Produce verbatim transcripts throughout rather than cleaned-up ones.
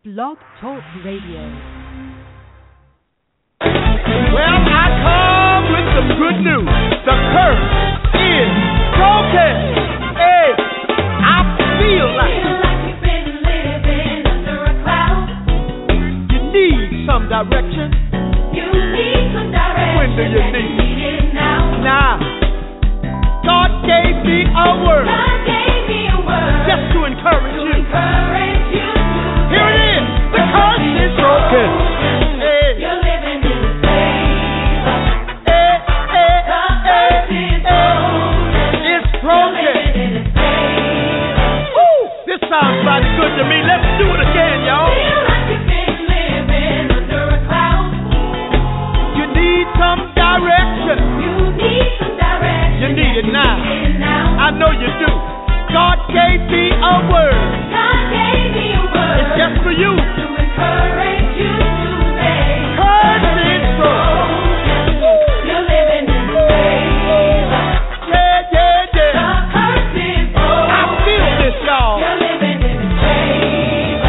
Blog Talk Radio. Well, I come with some good news. The curse is broken. Hey, I feel like, feel like you've been living under a cloud. You need some direction. You need some direction. When do you and need? You need it now. Now, God gave me a word. God gave me a word. Just to encourage to you. encourage you today. Here it is. The curse is broken. Hey. You're living in His favor. Hey, hey, The hey, curse is hey. broken. It's You're broken. living in His favor. Woo! This sounds mighty good to me. Let's do it again, y'all. Feel like you've been living under a cloud. You need some direction. You need some direction. You need it now. You need it now. I know you do. God gave me a word. God gave me a word. It's just for you. To encourage you today. Curse is broken. You're living in His favor. Yeah, yeah, The yeah. curse is broken. I feel this, y'all. You're living in His favor.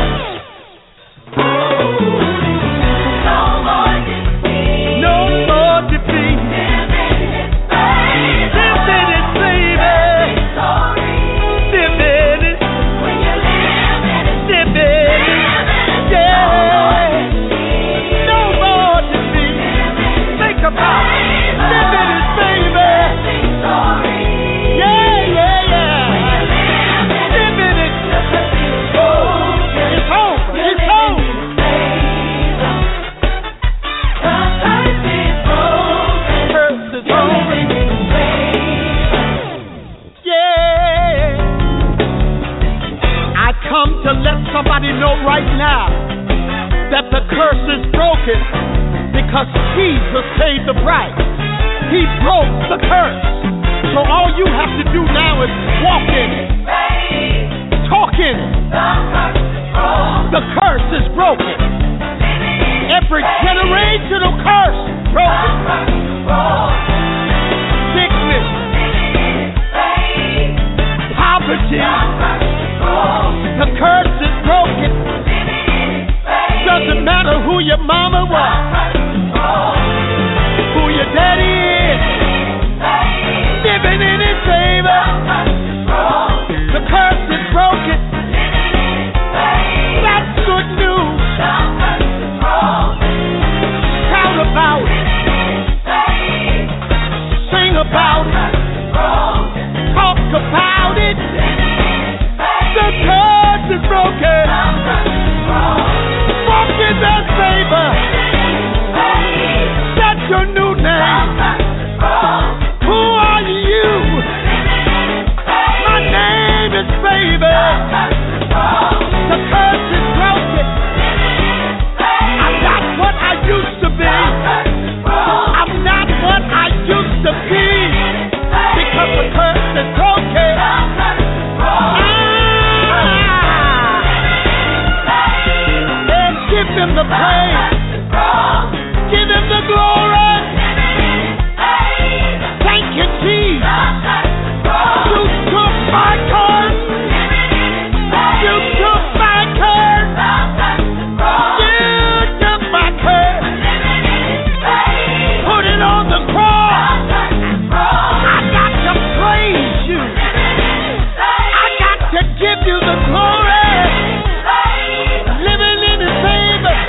No more defeat. No more defeat. Live in His favor. Live in His favor. Victory. Live in it. When you live in His Live in it. Yeah. No more defeat. Think about it. Live in His favor. victory. Yeah, yeah, yeah. Live in it. It's over. It's over. Curse is over. Yeah. I come to let somebody know right now that the curse is broken because Jesus paid the price. He broke the curse. So all you have to do now is walk in it, talk in it. The curse is broken. Every generational curse broken. Sickness, poverty. The curse is broken. Doesn't matter who your mama was, who your daddy is. Living in His favor. The curse is broken. That's good news. Shout about it. Sing about it. Talk about it. The curse is broken. Walk in that favor. That's your new name. Who are you? My name is favor. The curse is broken. I'm not what I used to be. I'm not what I used to be. Because the curse is broken. Ah. And give Him the praise. Give Him the glory. Thank you, Jesus. You took my curse. You took my curse. You took my curse. Put it on the cross. I got to praise you. I got to give you the glory. Living in His favor.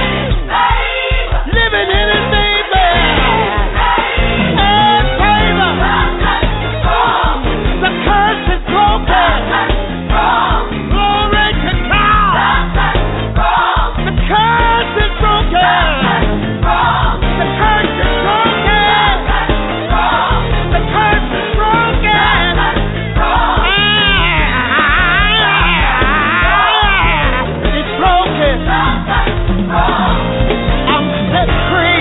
Living in His favor. And favor. The curse is broken. Glory to God. The curse is broken. The curse is broken. The curse is broken. Ah, it's broken. I'm set free.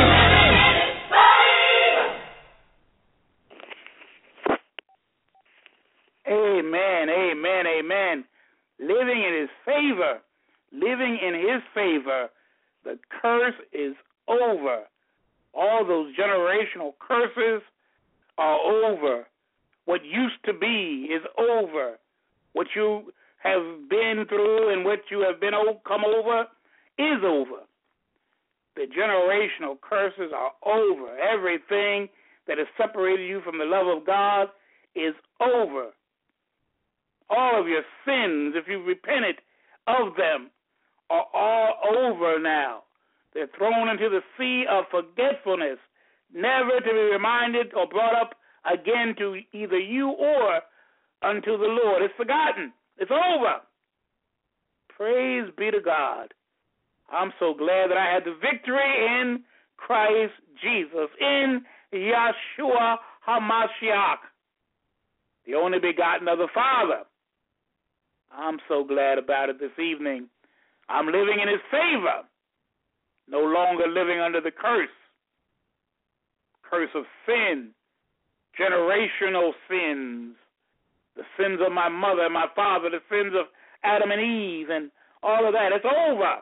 Amen, amen, amen. Living in His favor, living in His favor, the curse is over. All those generational curses are over. What used to be is over. What you have been through and what you have been come over, is over. The generational curses are over. Everything that has separated you from the love of God is over. All of your sins, if you've repented of them, are all over now. They're thrown into the sea of forgetfulness, never to be reminded or brought up again to either you or unto the Lord. It's forgotten. It's over. Praise be to God. I'm so glad that I had the victory in Christ Jesus, in Yeshua HaMashiach, the only begotten of the Father. I'm so glad about it this evening. I'm living in his favor, no longer living under the curse, curse of sin, generational sins, the sins of my mother and my father, the sins of Adam and Eve, and all of that. It's over.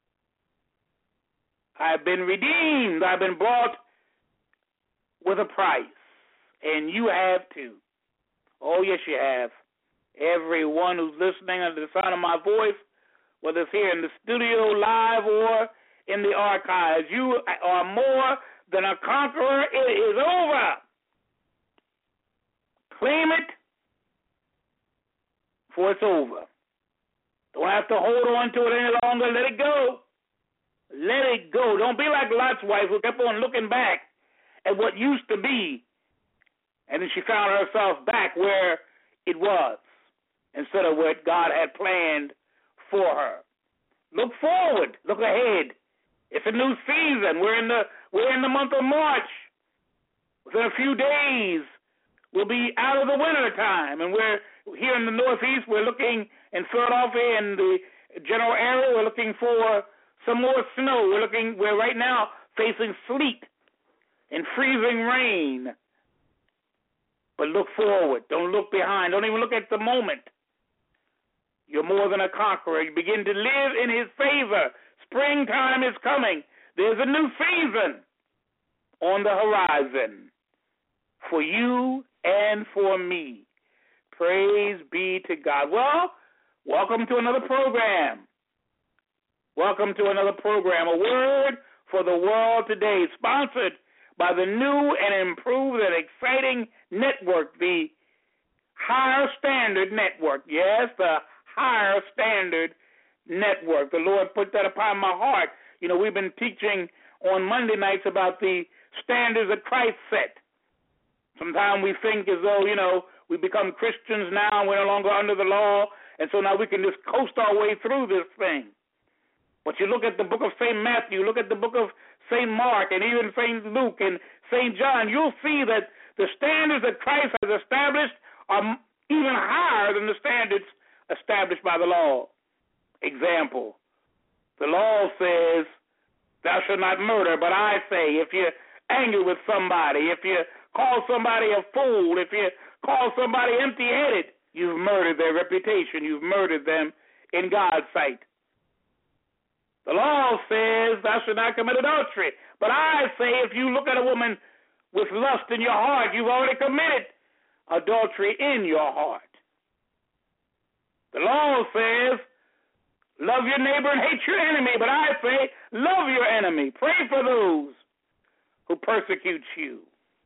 I've been redeemed. I've been bought with a price, and you have too. Oh, yes, you have. Everyone who's listening under the sound of my voice, whether it's here in the studio, live, or in the archives, you are more than a conqueror. It is over. Claim it, for it's over. Don't have to hold on to it any longer. Let it go. Let it go. Don't be like Lot's wife who kept on looking back at what used to be, and then she found herself back where it was instead of what God had planned for her. Look forward. Look ahead. It's a new season. We're in the we're in the month of March. Within a few days, we'll be out of the winter time, and we're here in the Northeast. We're looking in Philadelphia and the general area. We're looking for some more snow. We're looking. We're right now facing sleet and freezing rain. But look forward. Don't look behind. Don't even look at the moment. You're more than a conqueror. You begin to live in his favor. Springtime is coming. There's a new season on the horizon for you and for me. Praise be to God. Well, welcome to another program. Welcome to another program. A word for the world today, sponsored by the new and improved and exciting network, the Higher Standard Network. Yes, the Higher Standard Network. The Lord put that upon my heart. You know, we've been teaching on Monday nights about the standards that Christ set. Sometimes we think as though, you know, we become Christians now, we're no longer under the law, and so now we can just coast our way through this thing. But you look at the book of Saint Matthew, look at the book of Saint Mark, and even Saint Luke and Saint John, you'll see that the standards that Christ has established are even higher than the standards established by the law. Example, the law says, thou shalt not murder, but I say, if you're angry with somebody, if you call somebody a fool, if you call somebody empty-headed, you've murdered their reputation. You've murdered them in God's sight. The law says, thou shalt not commit adultery. But I say, if you look at a woman with lust in your heart, you've already committed adultery in your heart. The law says, love your neighbor and hate your enemy. But I say, love your enemy. Pray for those who persecute you.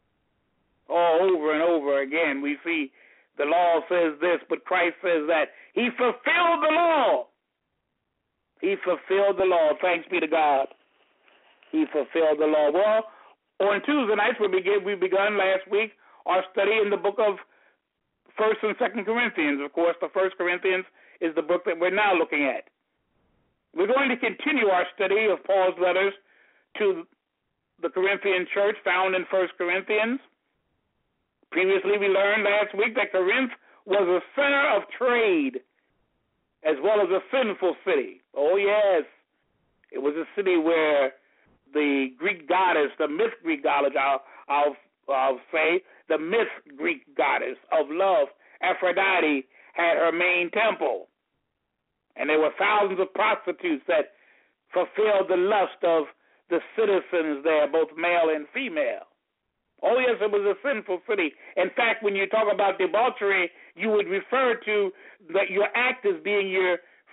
All over and over again, we see the law says this, but Christ says that. He fulfilled the law. He fulfilled the law. Thanks be to God. He fulfilled the law. Well, on Tuesday nights, we began, we begun last week our study in the book of First and Second Corinthians. Of course, the First Corinthians is the book that we're now looking at. We're going to continue our study of Paul's letters to the Corinthian church found in First Corinthians. Previously, we learned last week that Corinth was a center of trade as well as a sinful city. Oh, yes. It was a city where the Greek goddess, the myth Greek goddess, I'll, I'll, I'll say, the myth Greek goddess of love, Aphrodite, had her main temple. And there were thousands of prostitutes that fulfilled the lust of the citizens there, both male and female. Oh, yes, it was a sinful city. In fact, when you talk about debauchery, you would refer to that your act as being your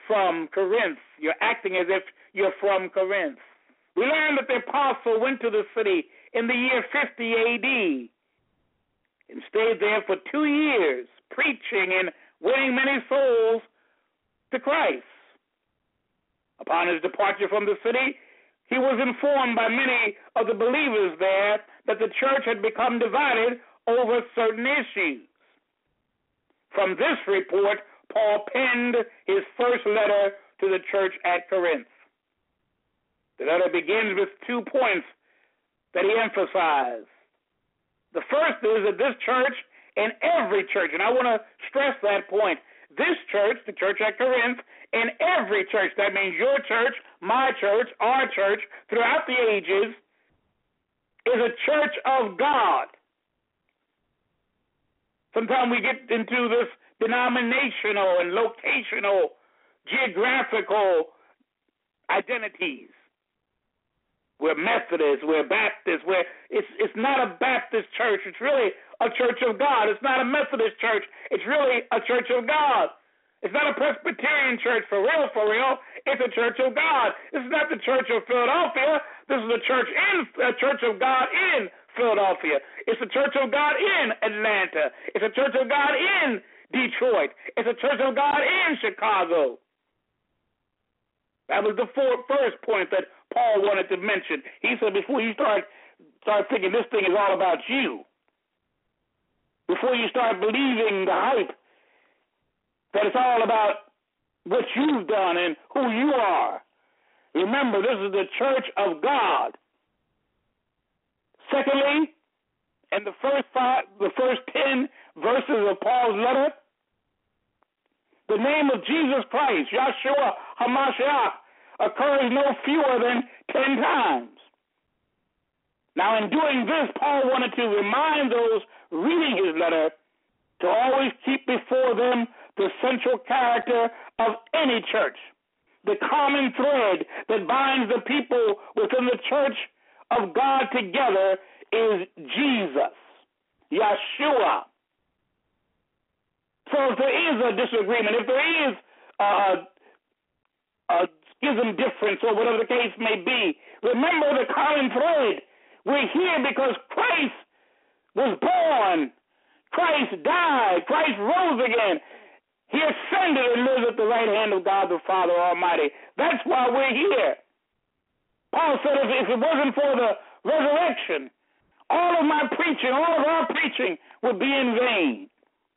from Corinth. You're acting as if you're from Corinth. We learn that the apostle went to the city in the year fifty A D and stayed there for two years, preaching and winning many souls to Christ. Upon his departure from the city, he was informed by many of the believers there that the church had become divided over certain issues. From this report, Paul penned his first letter to the church at Corinth. The letter begins with two points that he emphasized. The first is that this church and every church, and I want to stress that point, this church, the church at Corinth, and every church, that means your church, my church, our church, throughout the ages, is a church of God. Sometimes we get into this denominational and locational, geographical identities. We're Methodists, we're Baptists, we're, it's, it's not a Baptist church, it's really a church of God. It's not a Methodist church, it's really a church of God. It's not a Presbyterian church, for real, for real, it's a church of God. This is not the church of Philadelphia, this is a church in, a church of God in Philadelphia. It's a church of God in Atlanta. It's a church of God in Detroit. It's a church of God in Chicago. That was the fourth, first point that Paul wanted to mention. He said before you start, start thinking this thing is all about you, before you start believing the hype that it's all about what you've done and who you are, remember this is the church of God. Secondly, in the first five, the first ten verses of Paul's letter, the name of Jesus Christ, Yahshua HaMashiach, occurs no fewer than ten times. Now, in doing this, Paul wanted to remind those reading his letter to always keep before them the central character of any church, the common thread that binds the people within the church of God together is Jesus, Yahshua. So if there is a disagreement, if there is a, a schism difference or whatever the case may be, remember the common thread. We're here because Christ was born. Christ died. Christ rose again. He ascended and lives at the right hand of God the Father Almighty. That's why we're here. Paul said if, if it wasn't for the resurrection, all of my preaching, all of our preaching would be in vain.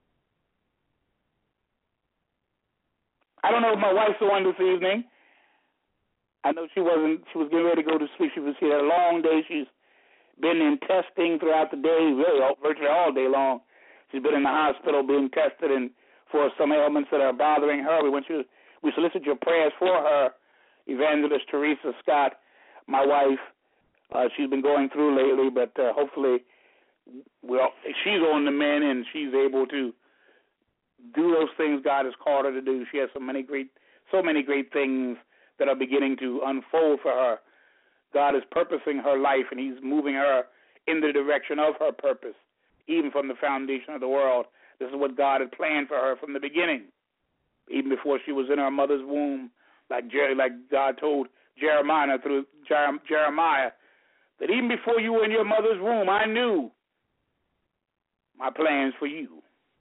I don't know if my wife's the one this evening. I know she wasn't. She was getting ready to go to sleep. She was she had a long day. She's been in testing throughout the day, really virtually all day long. She's been in the hospital being tested and for some ailments that are bothering her. We want you. We solicit your prayers for her, Evangelist Teresa Scott, my wife. Uh, she's been going through lately, but uh, hopefully, well, she's on the mend and she's able to do those things God has called her to do. She has so many great, so many great things that are beginning to unfold for her. God is purposing her life, and He's moving her in the direction of her purpose, even from the foundation of the world. This is what God had planned for her from the beginning, even before she was in her mother's womb, like Jer- like God told Jeremiah through Jer- Jeremiah, that even before you were in your mother's womb, I knew my plans for you.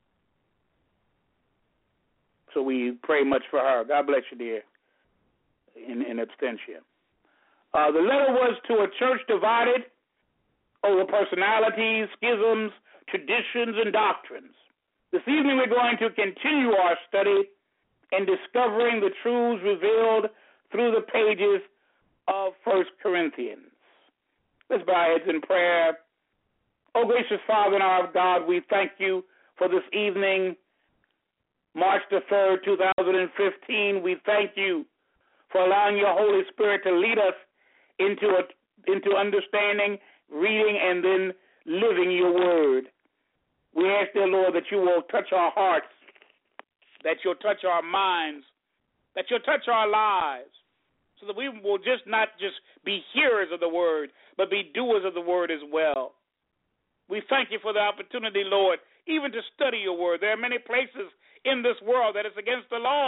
So we pray much for her. God bless you, dear, in, in absentia. Uh, the letter was to a church divided over personalities, schisms, traditions, and doctrines. This evening we're going to continue our study in discovering the truths revealed through the pages of First Corinthians. Let's bow our heads in prayer. Oh, gracious Father and our God, we thank you for this evening, March the third, two thousand fifteen. We thank you for allowing your Holy Spirit to lead us into a, into understanding, reading, and then living your word. We ask, dear Lord, that you will touch our hearts, that you'll touch our minds, that you'll touch our lives, so that we will just not just be hearers of the word, but be doers of the word as well. We thank you for the opportunity, Lord, even to study your word. There are many places in this world that it's against the law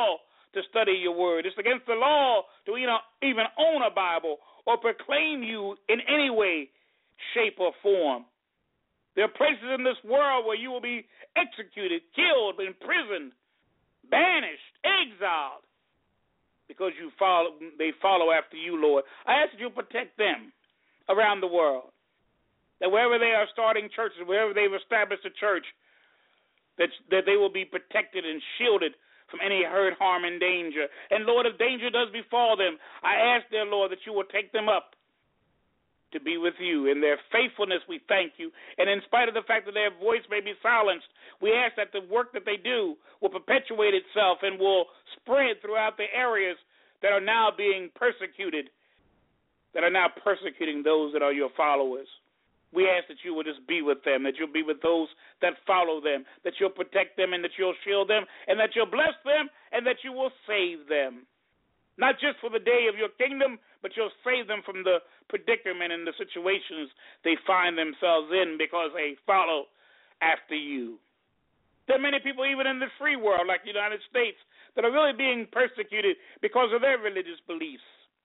to study your word. It's against the law to even own a Bible or proclaim you in any way, shape, or form. There are places in this world where you will be executed, killed, imprisoned, banished, exiled, because you follow, they follow after you, Lord. I ask that you protect them around the world, that wherever they are starting churches, wherever they've established a church, that, that they will be protected and shielded from any hurt, harm, and danger. And, Lord, if danger does befall them, I ask, dear Lord, that you will take them up to be with you. In their faithfulness, we thank you. And in spite of the fact that their voice may be silenced, we ask that the work that they do will perpetuate itself and will spread throughout the areas that are now being persecuted, that are now persecuting those that are your followers. We ask that you will just be with them, that you'll be with those that follow them, that you'll protect them and that you'll shield them, and that you'll bless them and that you will save them. Not just for the day of your kingdom, but you'll save them from the predicament and the situations they find themselves in because they follow after you. There are many people even in the free world, like the United States, that are really being persecuted because of their religious beliefs.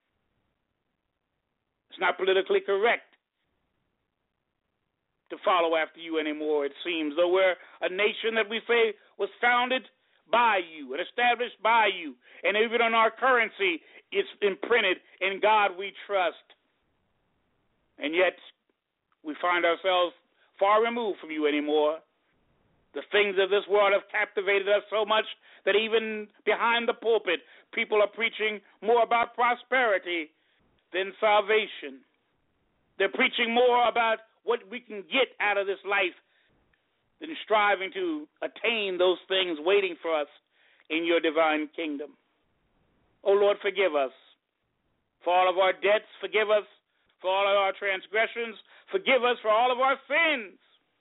It's not politically correct to follow after you anymore, it seems, though we're a nation that we say was founded by you and established by you, and even on our currency, it's imprinted, in God we trust. And yet, we find ourselves far removed from you anymore. The things of this world have captivated us so much that even behind the pulpit, people are preaching more about prosperity than salvation. They're preaching more about what we can get out of this life than striving to attain those things waiting for us in your divine kingdom. Oh, Lord, forgive us for all of our debts. Forgive us for all of our transgressions. Forgive us for all of our sins.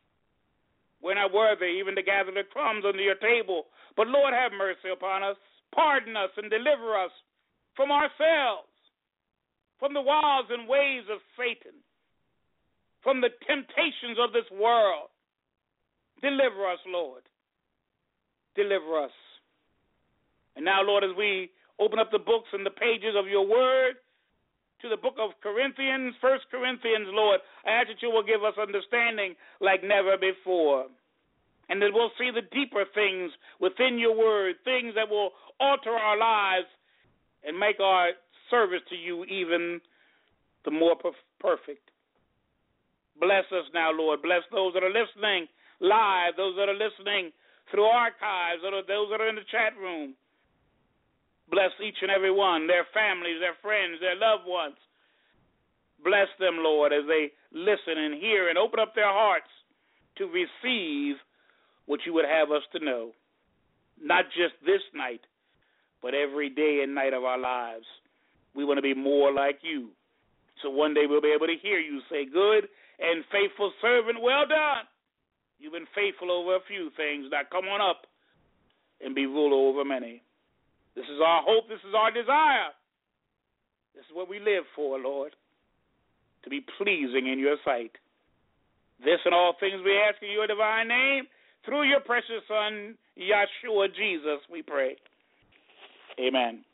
We're not worthy even to gather the crumbs under your table. But, Lord, have mercy upon us. Pardon us and deliver us from ourselves, from the wiles and ways of Satan, from the temptations of this world. Deliver us, Lord. Deliver us. And now, Lord, as we open up the books and the pages of your word to the book of Corinthians, First Corinthians, Lord, I ask that you will give us understanding like never before. And that we'll see the deeper things within your word, things that will alter our lives and make our service to you even the more perfect. Bless us now, Lord. Bless those that are listening live, those that are listening through archives, or those that are in the chat room. Bless each and every one, their families, their friends, their loved ones. Bless them, Lord, as they listen and hear and open up their hearts to receive what you would have us to know. Not just this night, but every day and night of our lives. We want to be more like you. So one day we'll be able to hear you say, good and faithful servant, well done. You've been faithful over a few things. Now come on up and be ruler over many. This is our hope. This is our desire. This is what we live for, Lord, to be pleasing in your sight. This and all things we ask in your divine name, through your precious Son, Yeshua Jesus, we pray. Amen.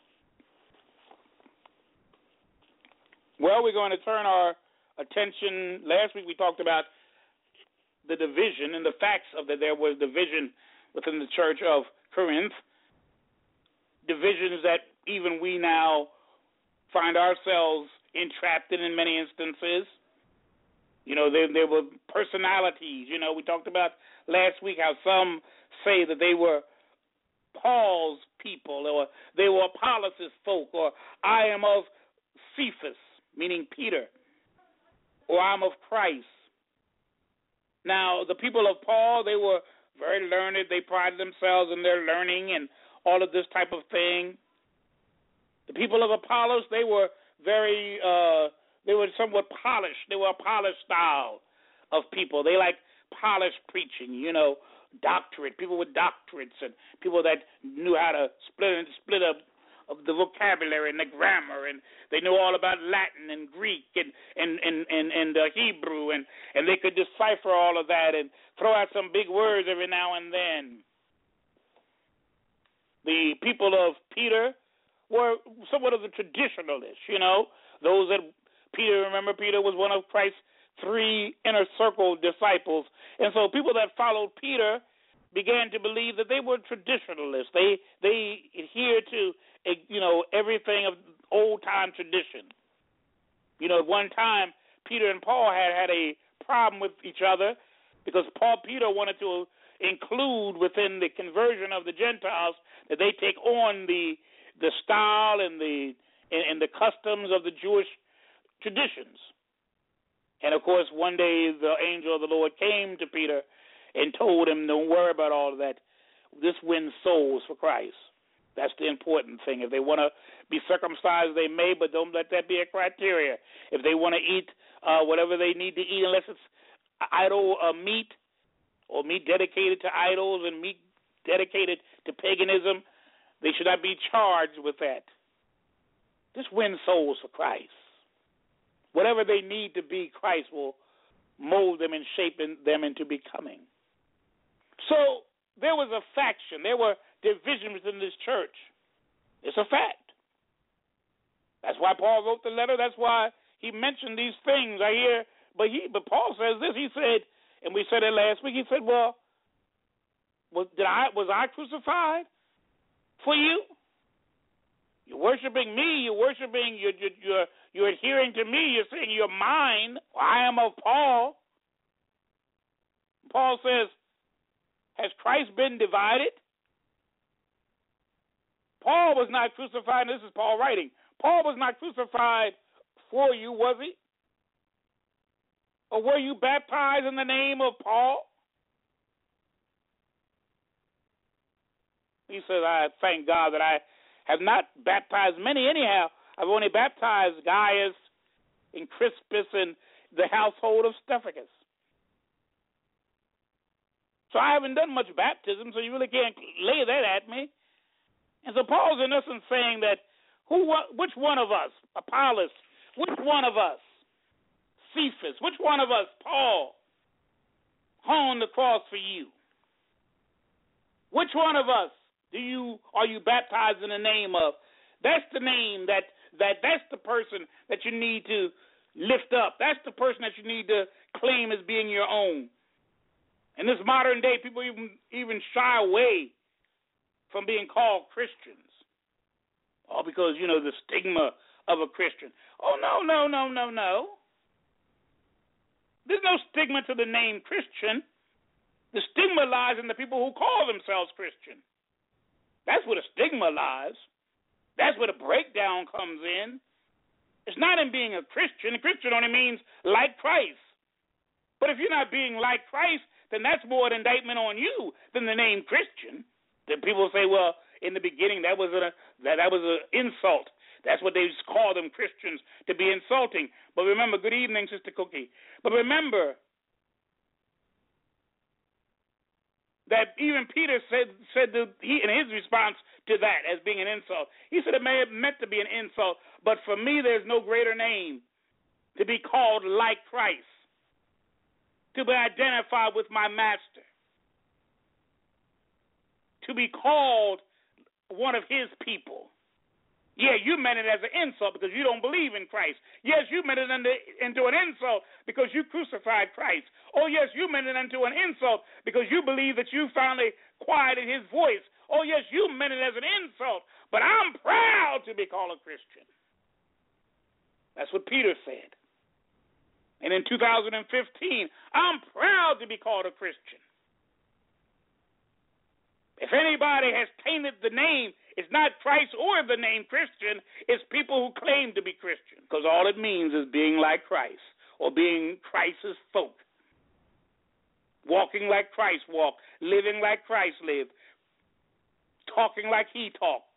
Well, we're going to turn our attention. Last week we talked about the division and the facts of that there was division within the church of Corinth, divisions that even we now find ourselves entrapped in in many instances. You know, there, there were personalities. You know, we talked about last week how some say that they were Paul's people, or they were Apollos' folk, or I am of Cephas, meaning Peter, or I'm of Christ. Now, the people of Paul, they were very learned. They prided themselves in their learning and all of this type of thing. The people of Apollos, they were very, uh, they were somewhat polished. They were a polished style of people. They like polished preaching, you know, doctorate, people with doctorates and people that knew how to split and split up of the vocabulary and the grammar, and they knew all about Latin and Greek and and and and, and uh, Hebrew, and and they could decipher all of that and throw out some big words every now and then. the people of Peter were somewhat of the traditionalists, you know, those that Peter, remember Peter was one of Christ's three inner circle disciples. And so people that followed Peter began to believe that they were traditionalists. They they adhered to, you know, everything of old-time tradition. You know, at one time, Peter and Paul had had a problem with each other because Paul Peter wanted to include within the conversion of the Gentiles that they take on the the style and the and, and the customs of the Jewish traditions. And of course, one day the angel of the Lord came to Peter and told him, "Don't worry about all of that. This wins souls for Christ. That's the important thing. If they want to be circumcised, they may, but don't let that be a criteria. If they want to eat uh, whatever they need to eat, unless it's idol uh, meat or meat dedicated to idols and meat dedicated to paganism, they should not be charged with that. Just win souls for Christ. Whatever they need to be, Christ will mold them and shape them into becoming." So there was a faction. There were divisions within this church. It's a fact. That's why Paul wrote the letter. That's why he mentioned these things. I hear, but he, but Paul says this. He said, and we said it last week. He said, "Well, was did I was I crucified for you? You're worshiping me. You're worshiping. You're you're you're, you're adhering to me. You're saying you're mine. I am of Paul." Paul says, "Has Christ been divided?" Paul was not crucified. This is Paul writing. Paul was not crucified for you, was he? Or were you baptized in the name of Paul? He says, "I thank God that I have not baptized many anyhow. I've only baptized Gaius and Crispus and the household of Stephanas. So I haven't done much baptism, so you really can't lay that at me." And so Paul's in essence saying that who, which one of us, Apollos, which one of us, Cephas, which one of us, Paul, hung on the cross for you? Which one of us do you are you baptized in the name of? That's the name that that that's the person that you need to lift up. That's the person that you need to claim as being your own. In this modern day, people even even shy away from being called Christians. All because, you know, the stigma of a Christian. Oh, no, no, no, no, no. There's no stigma to the name Christian. The stigma lies in the people who call themselves Christian. That's where the stigma lies. That's where the breakdown comes in. It's not in being a Christian. A Christian only means like Christ. But if you're not being like Christ, then that's more an indictment on you than the name Christian. Then people say, well, in the beginning that was a that, that was an insult. That's what they call them, Christians, to be insulting. But remember, good evening, Sister Cookie. But remember that even Peter said said that he in his response to that as being an insult, he said it may have meant to be an insult, but for me there's no greater name to be called like Christ, to be identified with my master, to be called one of his people. Yeah, you meant it as an insult because you don't believe in Christ. Yes, you meant it into, into an insult because you crucified Christ. Oh, yes, you meant it into an insult because you believe that you finally quieted his voice. Oh, yes, you meant it as an insult, but I'm proud to be called a Christian. That's what Peter said. And in two thousand fifteen, I'm proud to be called a Christian. If anybody has tainted the name, it's not Christ or the name Christian, it's people who claim to be Christian. Because all it means is being like Christ or being Christ's folk. Walking like Christ walked, living like Christ lived, talking like he talked.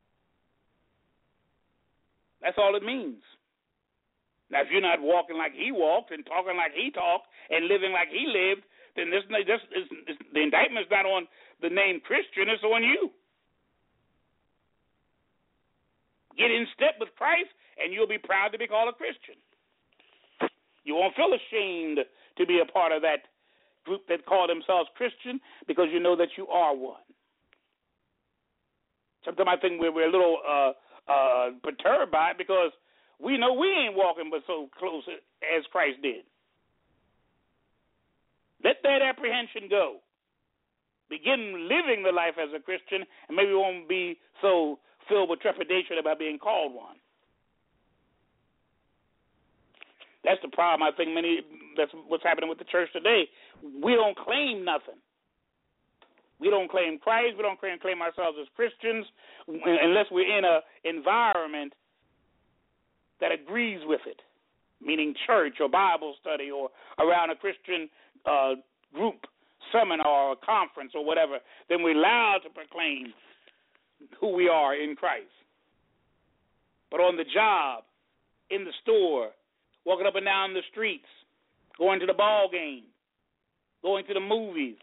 That's all it means. Now, if you're not walking like he walked and talking like he talked and living like he lived, then this, this, this, this, the indictment's not on the name Christian, it's on you. Get in step with Christ, and you'll be proud to be called a Christian. You won't feel ashamed to be a part of that group that call themselves Christian because you know that you are one. Sometimes I think we're, we're a little uh, uh, perturbed by it because we know we ain't walking but so close as Christ did. Let that apprehension go. Begin living the life as a Christian, and maybe we won't be so filled with trepidation about being called one. That's the problem. I think many. That's what's happening with the church today. We don't claim nothing. We don't claim Christ. We don't claim, claim ourselves as Christians unless we're in an environment that agrees with it, meaning church or Bible study or around a Christian uh, group, seminar or conference or whatever. Then we're allowed to proclaim who we are in Christ. But on the job, in the store, walking up and down the streets, going to the ball game, going to the movies,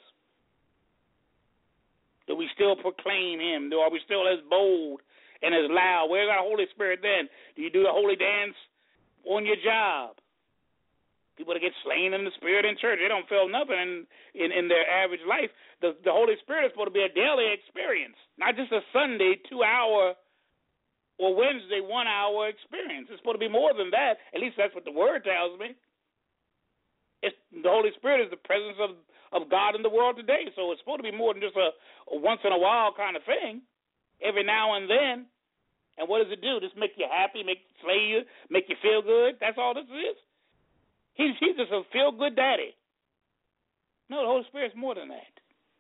do we still proclaim him? Do, are we still as bold and as loud? Where's our Holy Spirit then? Do you do the holy dance on your job? People that get slain in the Spirit in church, they don't feel nothing in, in, in their average life. The, the Holy Spirit is supposed to be a daily experience, not just a Sunday two-hour or Wednesday one-hour experience. It's supposed to be more than that. At least that's what the Word tells me. It's, the Holy Spirit is the presence of, of God in the world today, so it's supposed to be more than just a, a once-in-a-while kind of thing, every now and then. And what does it do? Just make you happy, make you slay you, make you feel good? That's all this is? He's, he's just a feel-good daddy. No, the Holy Spirit's more than that.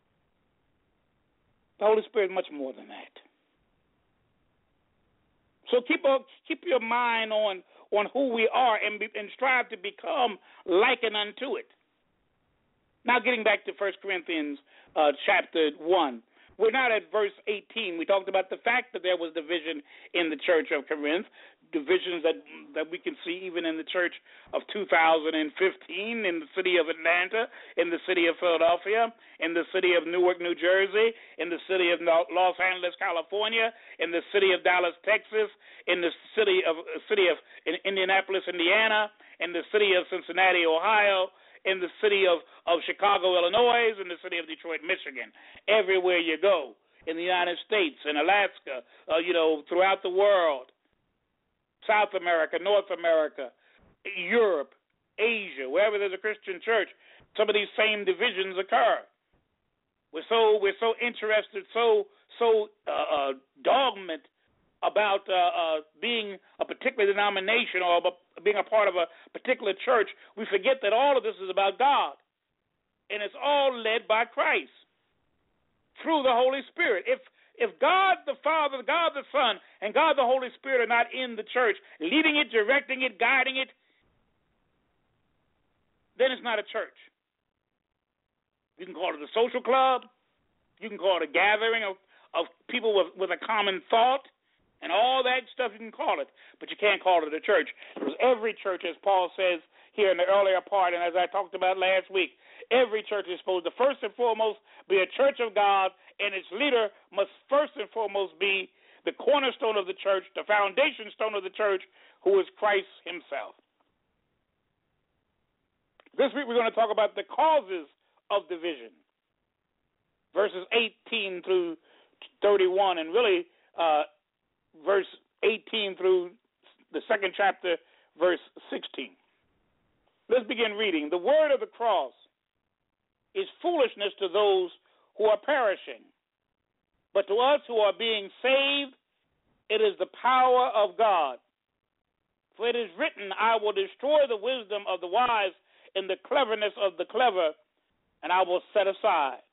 The Holy Spirit is much more than that. So keep a, keep your mind on, on who we are and, be, and strive to become likened unto it. Now getting back to First Corinthians uh, chapter one. We're not at verse eighteen. We talked about the fact that there was division in the church of Corinth, divisions that that we can see even in the church of two thousand fifteen, in the city of Atlanta, in the city of Philadelphia, in the city of Newark, New Jersey, in the city of Los Angeles, California, in the city of Dallas, Texas, in the city of city of Indianapolis, Indiana, in the city of Cincinnati, Ohio, in the city of, of Chicago, Illinois, in the city of Detroit, Michigan. Everywhere you go, in the United States, in Alaska, uh, you know, throughout the world, South America, North America, Europe, Asia, wherever there's a Christian church, some of these same divisions occur. We're so we're so interested, so so uh, uh, dogmat about uh, uh, being a particular denomination or being a part of a particular church, we forget that all of this is about God. And it's all led by Christ through the Holy Spirit. If if God the Father, God the Son, and God the Holy Spirit are not in the church, leading it, directing it, guiding it, then it's not a church. You can call it a social club. You can call it a gathering of, of people with, with a common thought. And all that stuff you can call it, but you can't call it a church. Because every church, as Paul says here in the earlier part, and as I talked about last week, every church is supposed to first and foremost be a church of God, and its leader must first and foremost be the cornerstone of the church, the foundation stone of the church, who is Christ himself. This week we're going to talk about the causes of division, verses eighteen through thirty-one, and really uh, verse eighteen through the second chapter, verse sixteen. Let's begin reading. The word of the cross is foolishness to those who are perishing, but to us who are being saved, it is the power of God. For it is written, I will destroy the wisdom of the wise and the cleverness of the clever, and I will set aside.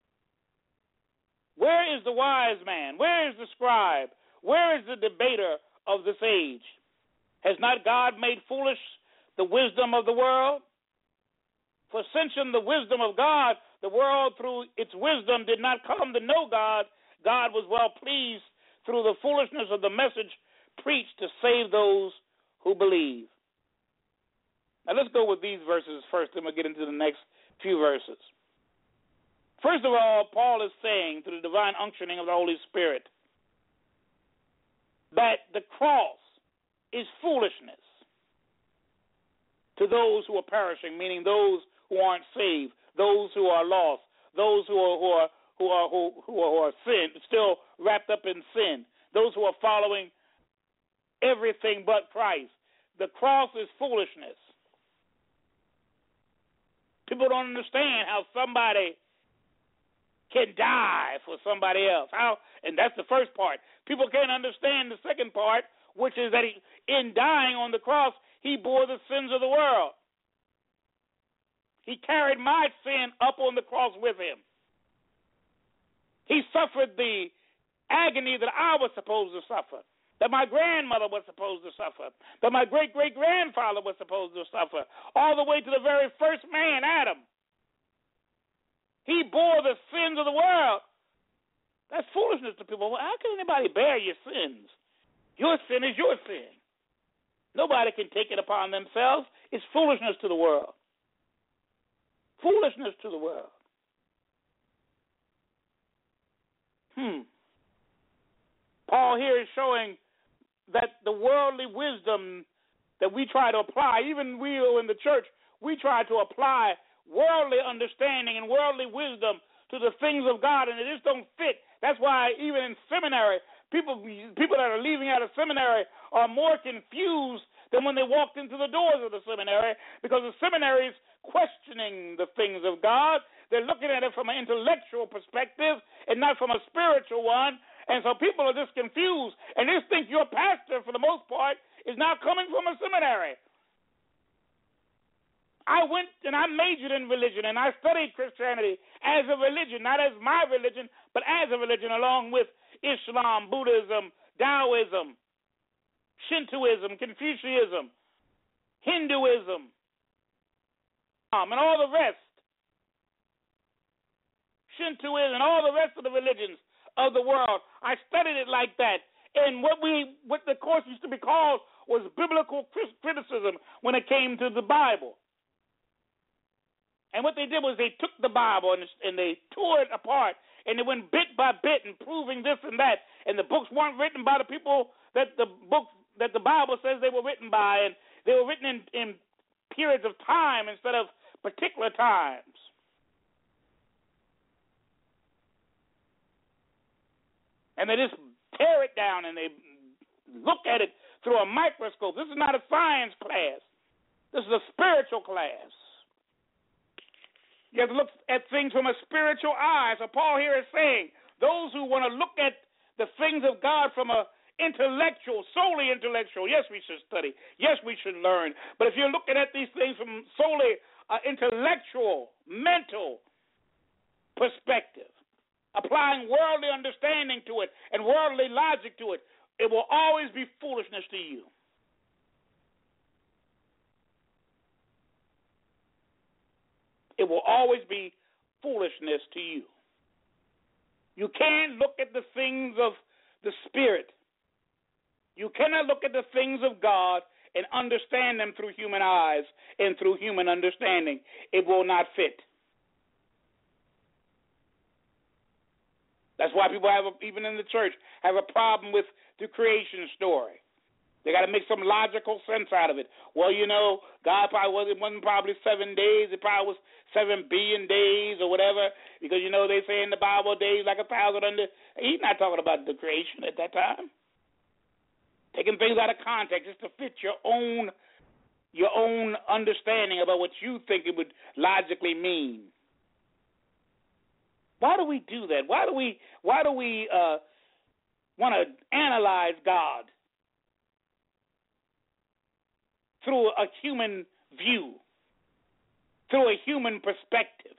Where is the wise man? Where is the scribe? Where is the debater of this age? Has not God made foolish the wisdom of the world? For since in the wisdom of God, the world through its wisdom did not come to know God, God was well pleased through the foolishness of the message preached to save those who believe. Now let's go with these verses first, then we'll get into the next few verses. First of all, Paul is saying through the divine unctioning of the Holy Spirit that the cross is foolishness to those who are perishing, meaning those who aren't saved, those who are lost, those who are who are who are who who are sin, still wrapped up in sin. Those who are following everything but Christ. The cross is foolishness. People don't understand how somebody can die for somebody else. How, and that's the first part. People can't understand the second part, which is that he, in dying on the cross, he bore the sins of the world. He carried my sin up on the cross with him. He suffered the agony that I was supposed to suffer, that my grandmother was supposed to suffer, that my great-great-grandfather was supposed to suffer, all the way to the very first man, Adam. He bore the sins of the world. That's foolishness to people. Well, how can anybody bear your sins? Your sin is your sin. Nobody can take it upon themselves. It's foolishness to the world. Foolishness to the world. Hmm. Paul here is showing that the worldly wisdom that we try to apply, even we in the church, we try to apply worldly understanding and worldly wisdom to the things of God, and it just don't fit. That's why even in seminary, people people that are leaving out of seminary are more confused than when they walked into the doors of the seminary, because the seminary is questioning the things of God. They're looking at it from an intellectual perspective and not from a spiritual one. And so people are just confused, and they think your pastor, for the most part, is not coming from a seminary. I went and I majored in religion, and I studied Christianity as a religion, not as my religion, but as a religion, along with Islam, Buddhism, Taoism, Shintoism, Confucianism, Hinduism, and all the rest. Shintoism and all the rest of the religions of the world. I studied it like that. And what we, what the course used to be called was biblical criticism when it came to the Bible. And what they did was they took the Bible and, and they tore it apart, and they went bit by bit and proving this and that. And the books weren't written by the people that the books that the Bible says they were written by, and they were written in, in periods of time instead of particular times. And they just tear it down and they look at it through a microscope. This is not a science class. This is a spiritual class. You have to look at things from a spiritual eye. So Paul here is saying, those who want to look at the things of God from a intellectual, solely intellectual, yes, we should study. Yes, we should learn. But if you're looking at these things from solely uh, intellectual, mental perspective, applying worldly understanding to it and worldly logic to it, it will always be foolishness to you. It will always be foolishness to you. You can't look at the things of the Spirit. You cannot look at the things of God and understand them through human eyes and through human understanding. It will not fit. That's why people have, a, even in the church, have a problem with the creation story. They got to make some logical sense out of it. Well, you know, God probably wasn't, wasn't probably seven days. It probably was seven billion days or whatever, because, you know, they say in the Bible days like a thousand under. He's not talking about the creation at that time. Taking things out of context just to fit your own your own understanding about what you think it would logically mean. Why do we do that? Why do we why do we uh, want to analyze God through a human view, through a human perspective?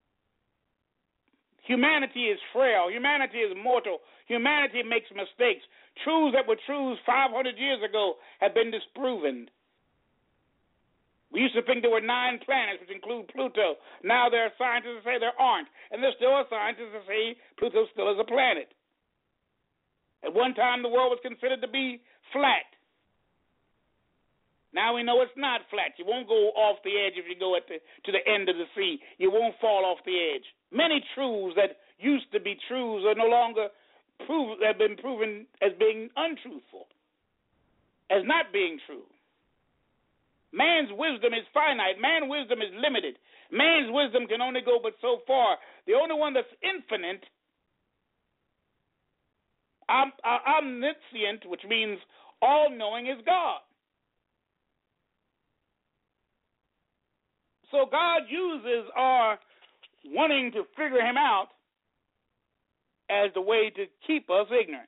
Humanity is frail. Humanity is mortal. Humanity makes mistakes. Truths that were truths five hundred years ago have been disproven. We used to think there were nine planets, which include Pluto. Now there are scientists that say there aren't. And there still are scientists that say Pluto still is a planet. At one time, the world was considered to be flat. Now we know it's not flat. You won't go off the edge if you go at the, to the end of the sea. You won't fall off the edge. Many truths that used to be truths are no longer proved, have been proven as being untruthful, as not being true. Man's wisdom is finite. Man's wisdom is limited. Man's wisdom can only go but so far. The only one that's infinite, om- omniscient, which means all-knowing, is God. So God uses our wanting to figure him out as the way to keep us ignorant.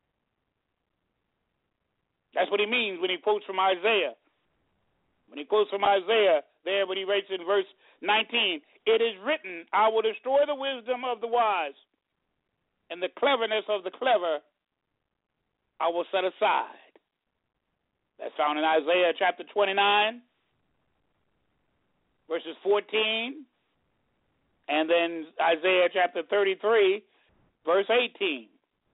That's what he means when he quotes from Isaiah. When he quotes from Isaiah, there when he writes in verse nineteen, it is written, I will destroy the wisdom of the wise, and the cleverness of the clever I will set aside. That's found in Isaiah chapter twenty-nine, verses fourteen, and then Isaiah chapter thirty-three, verse eighteen.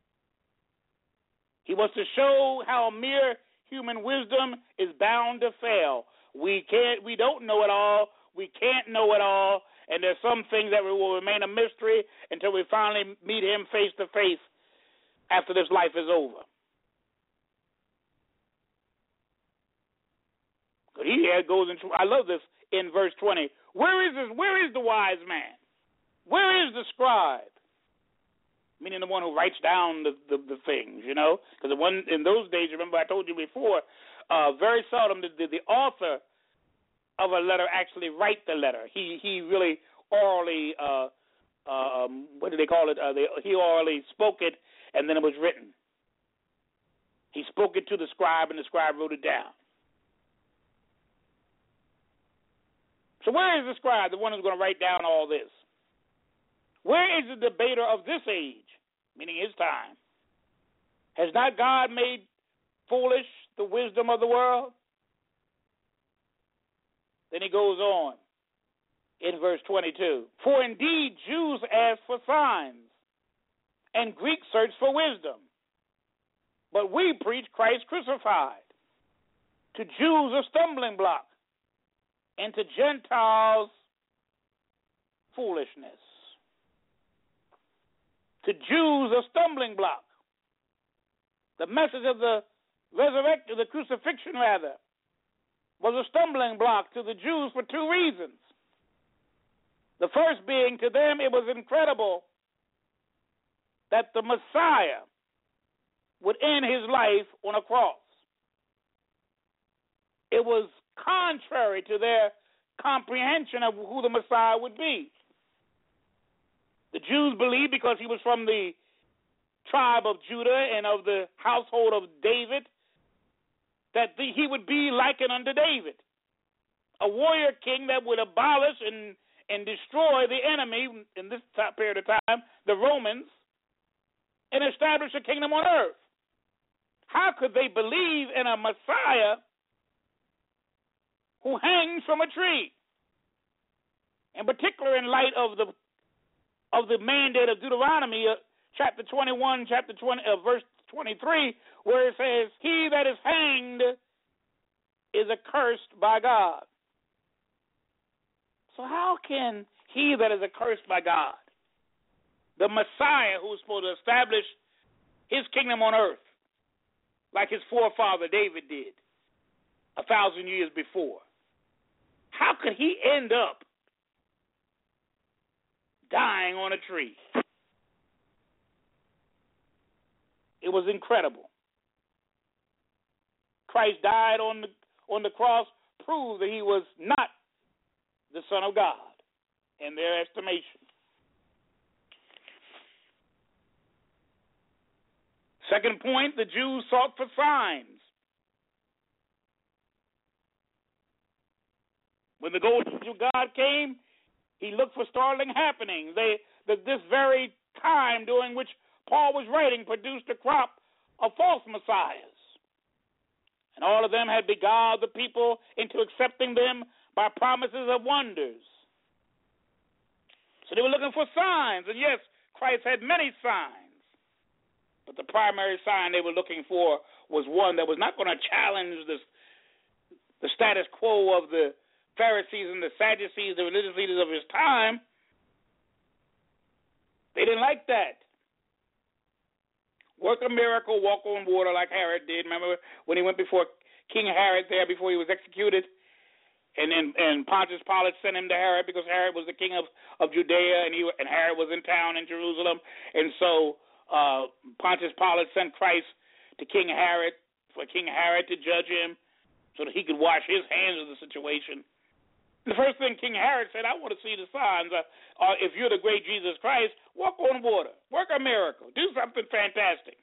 He wants to show how mere human wisdom is bound to fail. We can't, we don't know it all. We can't know it all. And there's some things that will remain a mystery until we finally meet him face to face after this life is over. But he goes into, I love this in verse twenty. Where is this, where is the wise man? Where is the scribe? Meaning the one who writes down the, the, the things, you know? Because the one in those days, remember I told you before, uh, very seldom did, did the author of a letter actually write the letter. He he really orally, uh, um, what do they call it? Uh, they, he orally spoke it, and then it was written. He spoke it to the scribe, and the scribe wrote it down. So where is the scribe, the one who's going to write down all this? Where is the debater of this age, meaning his time? Has not God made foolish the wisdom of the world? Then he goes on in verse twenty-two. For indeed Jews ask for signs, and Greeks search for wisdom. But we preach Christ crucified. To Jews a stumbling block, and to Gentiles foolishness. To Jews a stumbling block. The message of the resurrection, the crucifixion rather, was a stumbling block to the Jews for two reasons. The first being, to them it was incredible that the Messiah would end his life on a cross. It was contrary to their comprehension of who the Messiah would be. The Jews believed, because he was from the tribe of Judah and of the household of David, that the, he would be likened unto David, a warrior king that would abolish and, and destroy the enemy in this period of time, the Romans, and establish a kingdom on earth. How could they believe in a Messiah who hangs from a tree? In particular, in light of the of the mandate of Deuteronomy, uh, chapter twenty-one, chapter twenty, uh, verse twenty-three, where it says, "He that is hanged is accursed by God." So how can he that is accursed by God, the Messiah who is supposed to establish his kingdom on earth, like his forefather David did a thousand years before, how could he end up dying on a tree? It was incredible. Christ died on the on the cross, proved that he was not the Son of God in their estimation. Second point, the Jews sought for signs. When the golden angel God came, he looked for startling happenings. They, the, this very time during which Paul was writing produced a crop of false messiahs. And all of them had beguiled the people into accepting them by promises of wonders. So they were looking for signs. And yes, Christ had many signs. But the primary sign they were looking for was one that was not going to challenge the, the status quo of the Pharisees and the Sadducees, the religious leaders of his time. They didn't like that. Work a miracle, walk on water like Herod did. Remember when he went before King Herod there before he was executed? and and, and Pontius Pilate sent him to Herod because Herod was the king of, of Judea, and he and Herod was in town in Jerusalem. And so uh, Pontius Pilate sent Christ to King Herod for King Herod to judge him so that he could wash his hands of the situation. The first thing King Herod said, I want to see the signs. Uh, uh, if you're the great Jesus Christ, walk on water, work a miracle, do something fantastic.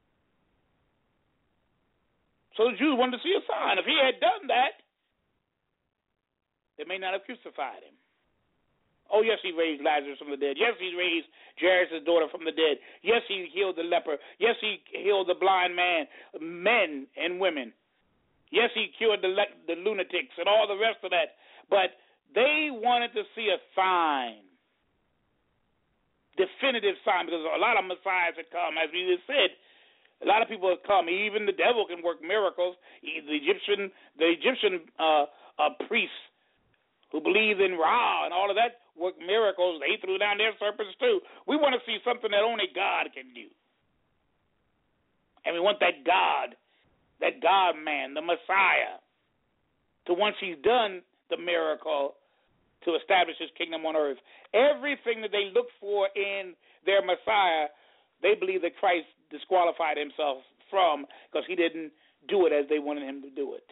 So the Jews wanted to see a sign. If he had done that, they may not have crucified him. Oh, yes, he raised Lazarus from the dead. Yes, he raised Jairus' daughter from the dead. Yes, he healed the leper. Yes, he healed the blind man, men and women. Yes, he cured the, le- the lunatics and all the rest of that. But they wanted to see a sign, definitive sign, because a lot of messiahs had come, as we just said. A lot of people have come. Even the devil can work miracles. The Egyptian, the Egyptian uh, uh, priests who believed in Ra and all of that worked miracles. They threw down their serpents too. We want to see something that only God can do. And we want that God, that God-man, the Messiah, to once he's done the miracle, to establish his kingdom on earth. Everything that they look for in their Messiah, they believe that Christ disqualified himself from because he didn't do it as they wanted him to do it.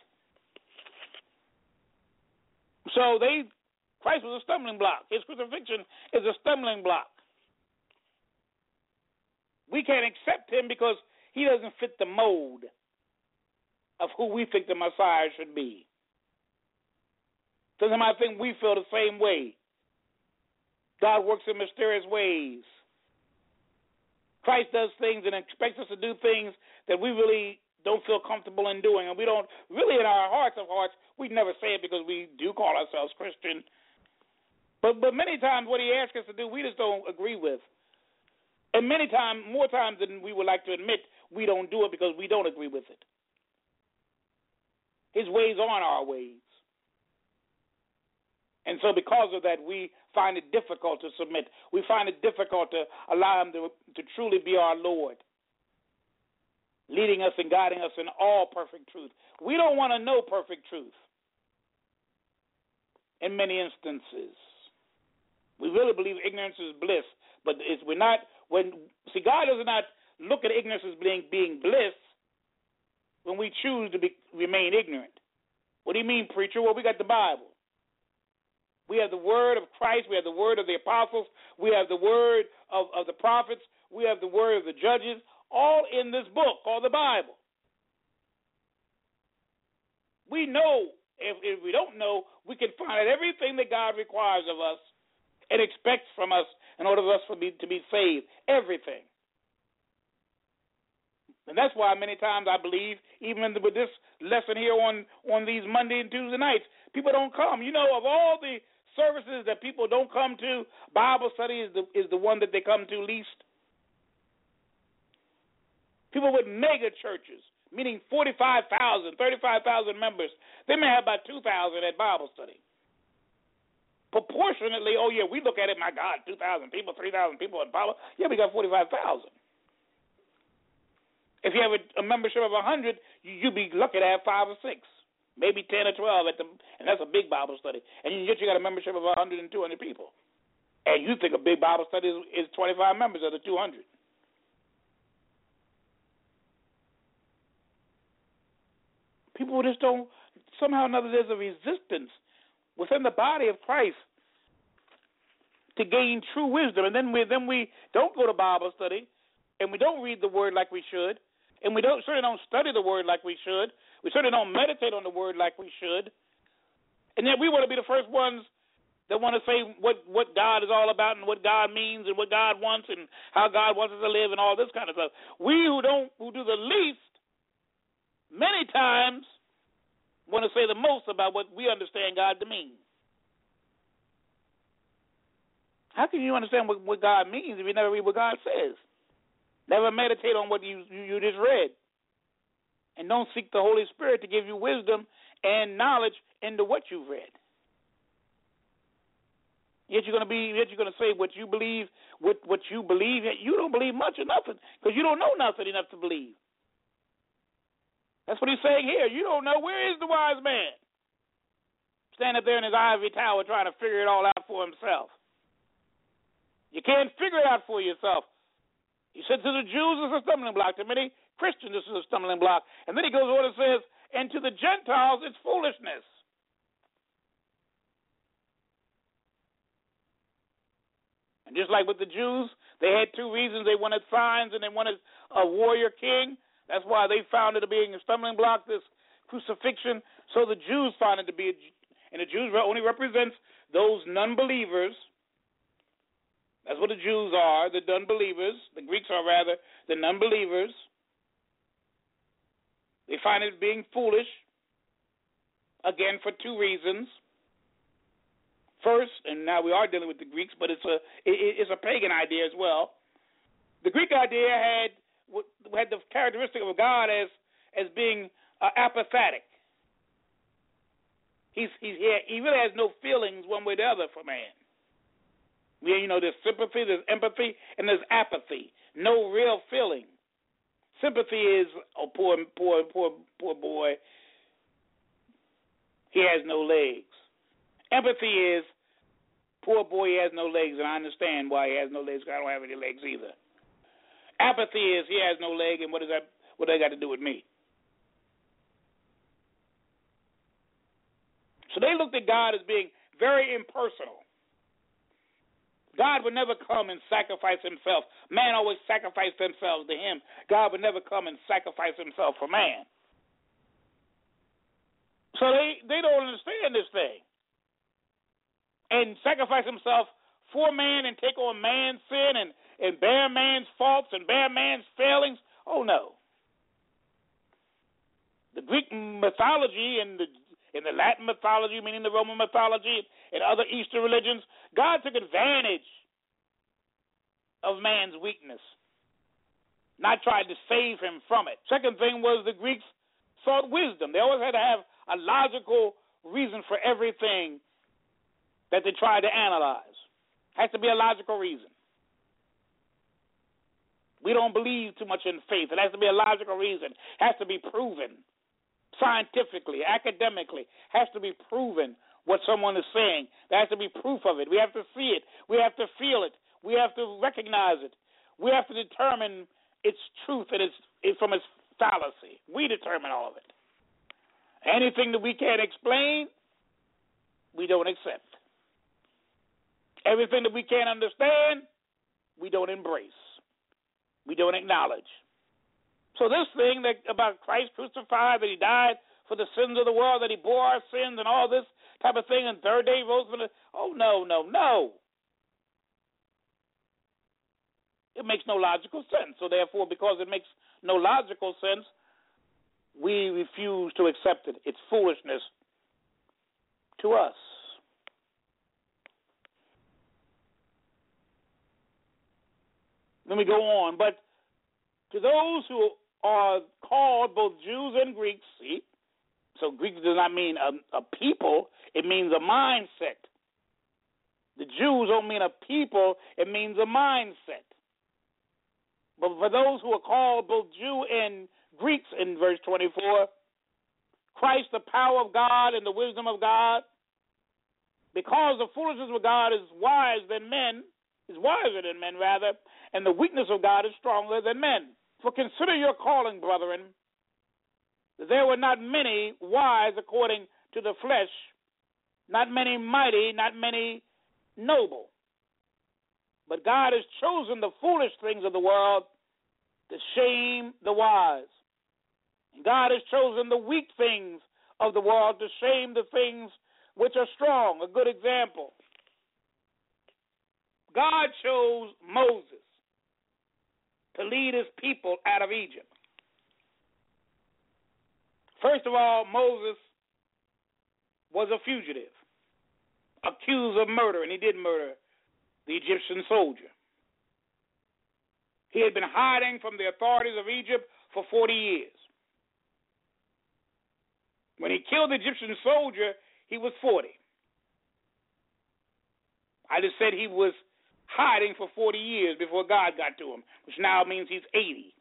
So they, Christ was a stumbling block. His crucifixion is a stumbling block. We can't accept him because he doesn't fit the mold of who we think the Messiah should be. So somebody think we feel the same way. God works in mysterious ways. Christ does things and expects us to do things that we really don't feel comfortable in doing. And we don't really, in our hearts of hearts, we never say it because we do call ourselves Christian. But but many times what he asks us to do, we just don't agree with. And many times, more times than we would like to admit, we don't do it because we don't agree with it. His ways aren't our ways. And so because of that, we find it difficult to submit. We find it difficult to allow him to, to truly be our Lord, leading us and guiding us in all perfect truth. We don't want to know perfect truth in many instances. We really believe ignorance is bliss, but it's, we're not, when, see, God does not look at ignorance as being, being bliss when we choose to be, remain ignorant. What do you mean, preacher? Well, we got the Bible. We have the word of Christ. We have the word of the apostles. We have the word of, of the prophets. We have the word of the judges, all in this book called the Bible. We know, if, if we don't know, we can find out everything that God requires of us and expects from us in order for us to be, to be saved. Everything. And that's why many times I believe, even with this lesson here on, on these Monday and Tuesday nights, people don't come. You know, of all the services that people don't come to, Bible study is the is the one that they come to least. People with mega churches, meaning forty-five thousand, thirty-five thousand members, they may have about two thousand at Bible study. Proportionately, oh yeah, we look at it, my God, two thousand people, three thousand people at Bible. Yeah, we got forty-five thousand. If you have a, a membership of one hundred, you, you'd be lucky to have five or six. Maybe ten or twelve, at the, and that's a big Bible study. And yet you got a membership of one hundred and two hundred people. And you think a big Bible study is, is twenty-five members of the two hundred. People just don't, somehow or another there's a resistance within the body of Christ to gain true wisdom. And then we, then we don't go to Bible study, and we don't read the word like we should, and we don't certainly don't study the word like we should. We certainly don't meditate on the word like we should. And then we want to be the first ones that want to say what, what God is all about and what God means and what God wants and how God wants us to live and all this kind of stuff. We who don't, who do the least, many times want to say the most about what we understand God to mean. How can you understand what, what God means if you never read what God says? Never meditate on what you, you, you just read. And don't seek the Holy Spirit to give you wisdom and knowledge into what you've read. Yet you're going to be, yet you're going to say what you believe, what, what you believe, yet you don't believe much or nothing because you don't know nothing enough to believe. That's what he's saying here. You don't know. Where is the wise man? stand up there in his ivory tower trying to figure it all out for himself. You can't figure it out for yourself. He said to the Jews, it's a stumbling block. To many Christians, this is a stumbling block. And then he goes on and says, and to the Gentiles, it's foolishness. And just like with the Jews, they had two reasons. They wanted signs and they wanted a warrior king. That's why they found it to be a stumbling block, this crucifixion. So the Jews found it to be, a, and the Jews only represents those non-believers. That's what the Jews are, the non-believers. The Greeks are rather the non-believers. They find it being foolish, again, for two reasons. First, and now we are dealing with the Greeks, but it's a it, it's a pagan idea as well. The Greek idea had had the characteristic of God as as being uh, apathetic. He's, he's he really has no feelings one way or the other for man. Yeah, you know, there's sympathy, there's empathy, and there's apathy. No real feeling. Sympathy is, oh, poor, poor, poor, poor boy. He has no legs. Empathy is, poor boy, he has no legs, and I understand why he has no legs, because I don't have any legs either. Apathy is, he has no leg, and what does that, what does that got to do with me? So they looked at God as being very impersonal. God would never come and sacrifice himself. Man always sacrificed themselves to him. God would never come and sacrifice himself for man. So they, they don't understand this thing. And sacrifice himself for man and take on man's sin and, and bear man's faults and bear man's failings. Oh, no. The Greek mythology and the in the Latin mythology, meaning the Roman mythology, and other Eastern religions, God took advantage of man's weakness, not tried to save him from it. Second thing was the Greeks sought wisdom. They always had to have a logical reason for everything that they tried to analyze. Has to be a logical reason. We don't believe too much in faith. It has to be a logical reason. It has to be proven. Scientifically, academically, has to be proven what someone is saying. There has to be proof of it. We have to see it. We have to feel it. We have to recognize it. We have to determine its truth and its it, from its fallacy. We determine all of it. Anything that we can't explain, we don't accept. Everything that we can't understand, we don't embrace. We don't acknowledge. So this thing that about Christ crucified, that he died for the sins of the world, that he bore our sins and all this type of thing, and third day rose from the, oh, no, no, no. It makes no logical sense. So therefore, because it makes no logical sense, we refuse to accept it. It's foolishness to us. Let me go on. But to those who are called both Jews and Greeks, see, so Greeks does not mean a, a people, it means a mindset. The Jews don't mean a people, it means a mindset. But for those who are called both Jew and Greeks in verse twenty-four, Christ, the power of God and the wisdom of God, because the foolishness of God is wise than men, is wiser than men rather, and the weakness of God is stronger than men. For consider your calling, brethren, that there were not many wise according to the flesh, not many mighty, not many noble. But God has chosen the foolish things of the world to shame the wise. And God has chosen the weak things of the world to shame the things which are strong. A good example. God chose Moses to lead his people out of Egypt. First of all, Moses was a fugitive, accused of murder, and he did murder the Egyptian soldier. He had been hiding from the authorities of Egypt for forty years. When he killed the Egyptian soldier, he was forty. I just said he was hiding for forty years before God got to him, which now means he's eighty.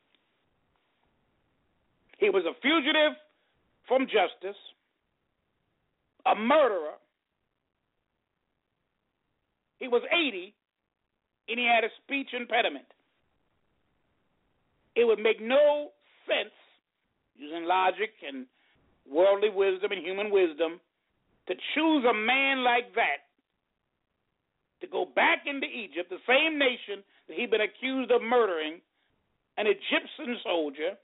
He was a fugitive from justice, a murderer, he was eighty and he had a speech impediment. It would make no sense, using logic and worldly wisdom and human wisdom, to choose a man like that to go back into Egypt, the same nation that he'd been accused of murdering, an Egyptian soldier,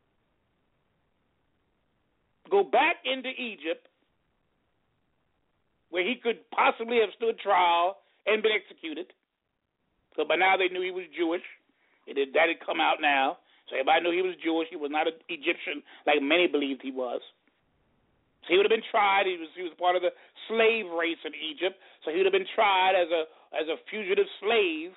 go back into Egypt where he could possibly have stood trial and been executed. So by now they knew he was Jewish. It had, that had come out now. So everybody knew he was Jewish. He was not an Egyptian like many believed he was. So he would have been tried. He was he was part of the slave race in Egypt. So he would have been tried as a as a fugitive slave.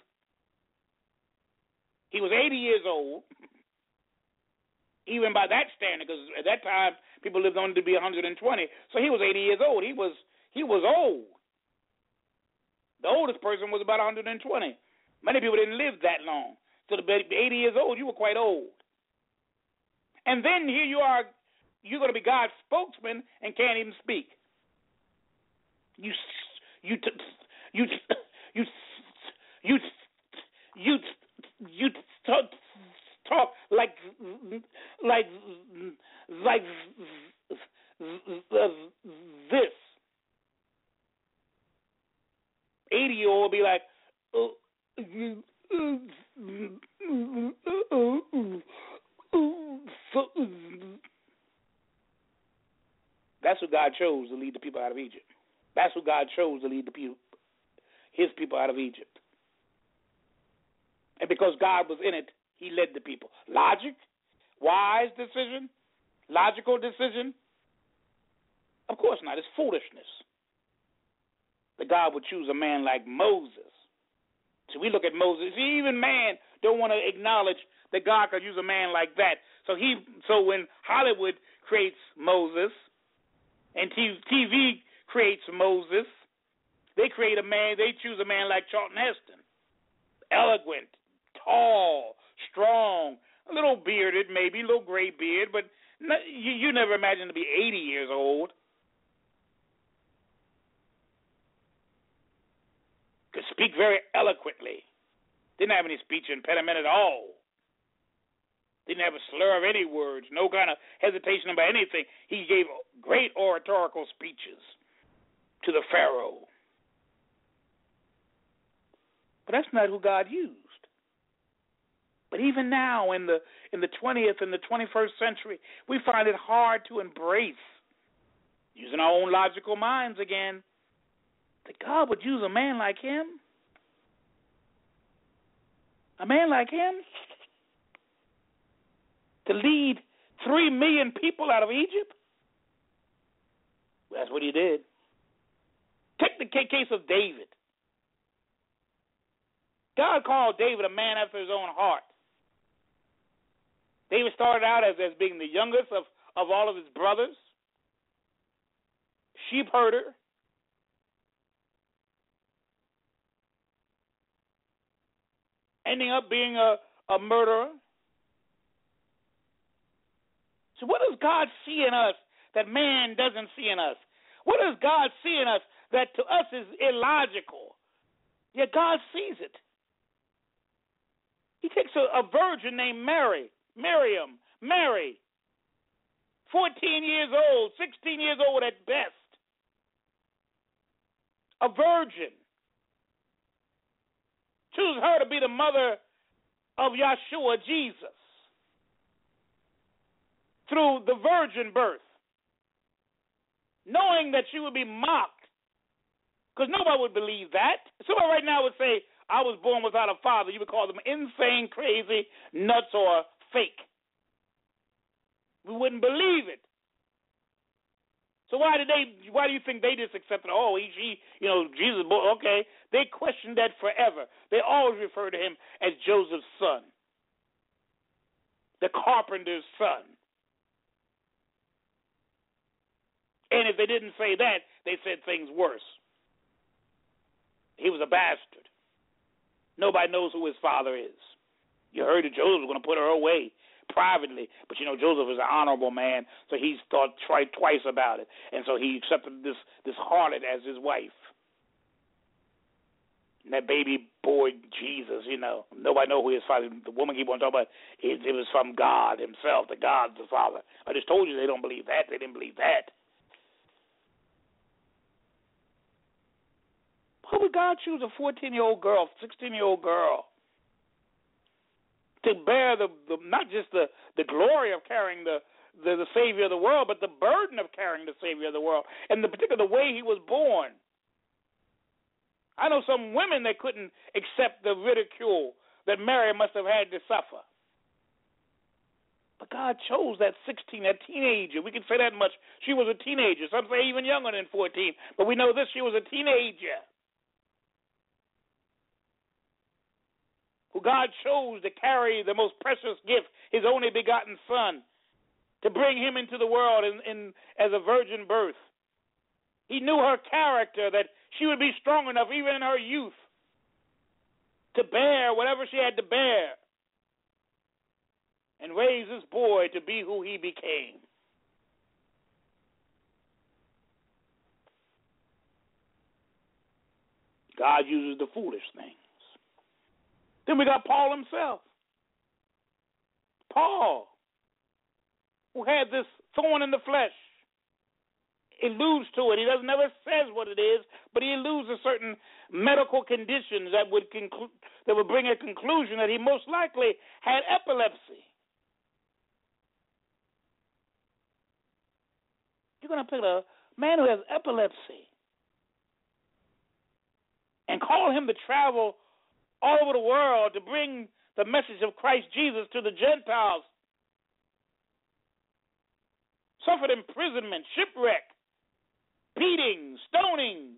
He was eighty years old, even by that standard, because at that time people lived only to be one hundred twenty. So he was eighty years old. He was he was old. The oldest person was about one hundred twenty. Many people didn't live that long. So to be eighty years old, you were quite old. And then here you are, you're going to be God's spokesman and can't even speak. You you you you you you you talk, talk like like like this. eighty year old will be like, oh, you, that's who God chose to lead the people out of Egypt. That's who God chose to lead the people, his people out of Egypt. And because God was in it, he led the people. Logic, wise decision, logical decision? Of course not. It's foolishness that God would choose a man like Moses. So we look at Moses. See, even man don't want to acknowledge that God could use a man like that. So he, so when Hollywood creates Moses and T V creates Moses, they create a man. They choose a man like Charlton Heston, eloquent, tall, strong, a little bearded, maybe a little gray beard, but no, you, you never imagine to be eighty years old. Could speak very eloquently. Didn't have any speech impediment at all. Didn't have a slur of any words, no kind of hesitation about anything. He gave great oratorical speeches to the Pharaoh. But that's not who God used. But even now, in the in the twentieth and the twenty-first century, we find it hard to embrace, using our own logical minds again, that God would use a man like him? A man like him? To lead three million people out of Egypt? That's what he did. Take the case of David. God called David a man after his own heart. David started out as, as being the youngest of, of all of his brothers, sheep herder, ending up being a, a murderer. So what does God see in us that man doesn't see in us? What does God see in us that to us is illogical? Yet God sees it. He takes a, a virgin named Mary, Miriam, Mary, fourteen years old, sixteen years old at best, a virgin, chooses her to be the mother of Yeshua, Jesus, through the virgin birth, knowing that she would be mocked, because nobody would believe that. Somebody right now would say, I was born without a father. You would call them insane, crazy, nuts, or fake. We wouldn't believe it. So why did they? Why do you think they just accepted? Oh, he, she, you know, Jesus. Okay, they questioned that forever. They always refer to him as Joseph's son, the carpenter's son. And if they didn't say that, they said things worse. He was a bastard. Nobody knows who his father is. You heard that Joseph was going to put her away privately, but you know Joseph is an honorable man, so he thought try, twice about it, and so he accepted this this harlot as his wife. And that baby boy Jesus, you know, nobody know who his father. The woman keep on talking about it, it was from God himself, the God the Father. I just told you they don't believe that. They didn't believe that. Why would God choose a fourteen-year-old girl, sixteen-year-old girl to bear the, the not just the, the glory of carrying the, the, the Savior of the world, but the burden of carrying the Savior of the world, and the particular way he was born? I know some women that couldn't accept the ridicule that Mary must have had to suffer. But God chose that sixteen, that teenager. We can say that much. She was a teenager. Some say even younger than fourteen. But we know this, she was a teenager who God chose to carry the most precious gift, his only begotten Son, to bring him into the world in, in, as a virgin birth. He knew her character, that she would be strong enough, even in her youth, to bear whatever she had to bear and raise this boy to be who he became. God uses the foolish things. Then we got Paul himself. Paul, who had this thorn in the flesh, alludes to it. He doesn't never says what it is, but he alludes to certain medical conditions that would conclu- that would bring a conclusion that he most likely had epilepsy. You're going to pick a man who has epilepsy and call him to travel all over the world to bring the message of Christ Jesus to the Gentiles, suffered imprisonment, shipwreck, beatings, stonings.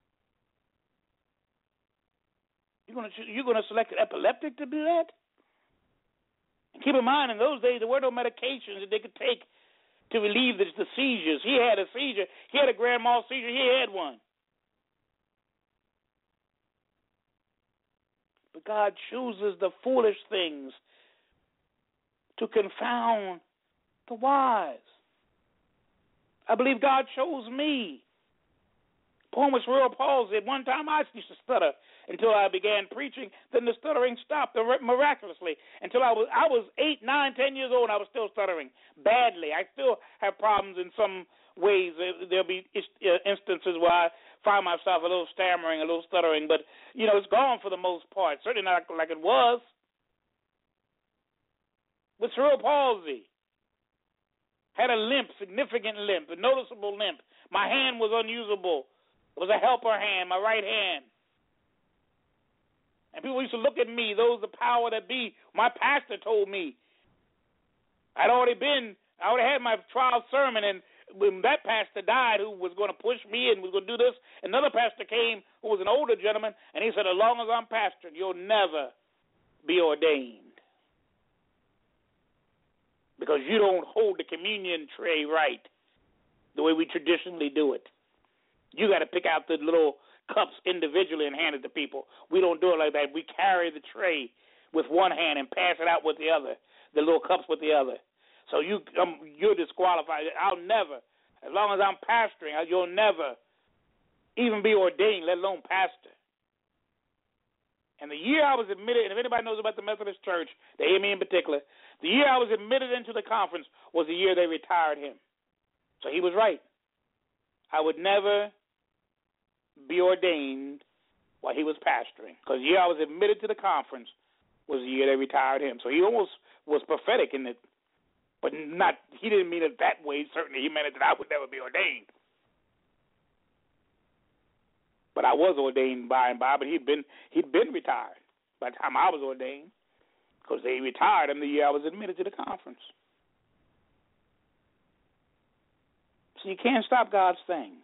You're going to you're going to select an epileptic to do that? And keep in mind, in those days, there were no medications that they could take to relieve the, the seizures. He had a seizure. He had a grand mal seizure. He had one. But God chooses the foolish things to confound the wise. I believe God chose me. Paul was real Paul said, one time I used to stutter until I began preaching. Then the stuttering stopped miraculously until I was I was eight, nine, ten years old. And I was still stuttering badly. I still have problems in some ways. There'll be instances where I find myself a little stammering, a little stuttering. But, you know, it's gone for the most part. Certainly not like it was. With cerebral palsy. Had a limp, significant limp, a noticeable limp. My hand was unusable. It was a helper hand, my right hand. And people used to look at me, those the power that be. My pastor told me. I'd already been, I already had my trial sermon, and when that pastor died, who was going to push me and was going to do this, another pastor came who was an older gentleman, and he said, as long as I'm pastoring, you'll never be ordained. Because you don't hold the communion tray right the way we traditionally do it. You got to pick out the little cups individually and hand it to people. We don't do it like that. We carry the tray with one hand and pass it out with the other, the little cups with the other. So you, um, you're disqualified. I'll never, as long as I'm pastoring, you'll never even be ordained, let alone pastor. And the year I was admitted, and if anybody knows about the Methodist Church, the A M E in particular, the year I was admitted into the conference was the year they retired him. So he was right. I would never be ordained while he was pastoring, because the year I was admitted to the conference was the year they retired him. So he almost was prophetic in it, but not. He didn't mean it that way. Certainly, he meant it that I would never be ordained. But I was ordained by and by, but he'd been he'd been retired by the time I was ordained, because they retired him the year I was admitted to the conference. So you can't stop God's things.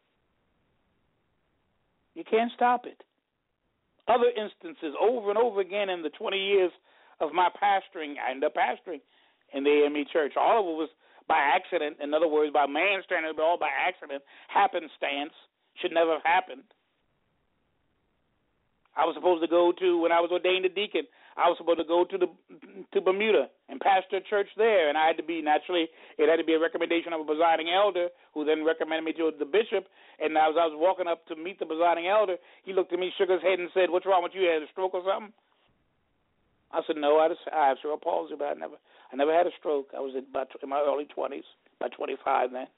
You can't stop it. Other instances, over and over again in the twenty years of my pastoring, I ended up pastoring in the A M E church. All of it was by accident. In other words, by man standing, but all by accident, happenstance. Should never have happened. I was supposed to go to, when I was ordained a deacon, I was supposed to go to the to Bermuda and pastor a church there, and I had to be naturally. It had to be a recommendation of a presiding elder, who then recommended me to the bishop. And as I was walking up to meet the presiding elder, he looked at me, shook his head, and said, "What's wrong with you? You had a stroke or something?" I said, "No, I, just, I have cerebral palsy, but I never, I never had a stroke. I was in, about, in my early twenties, about twenty-five then."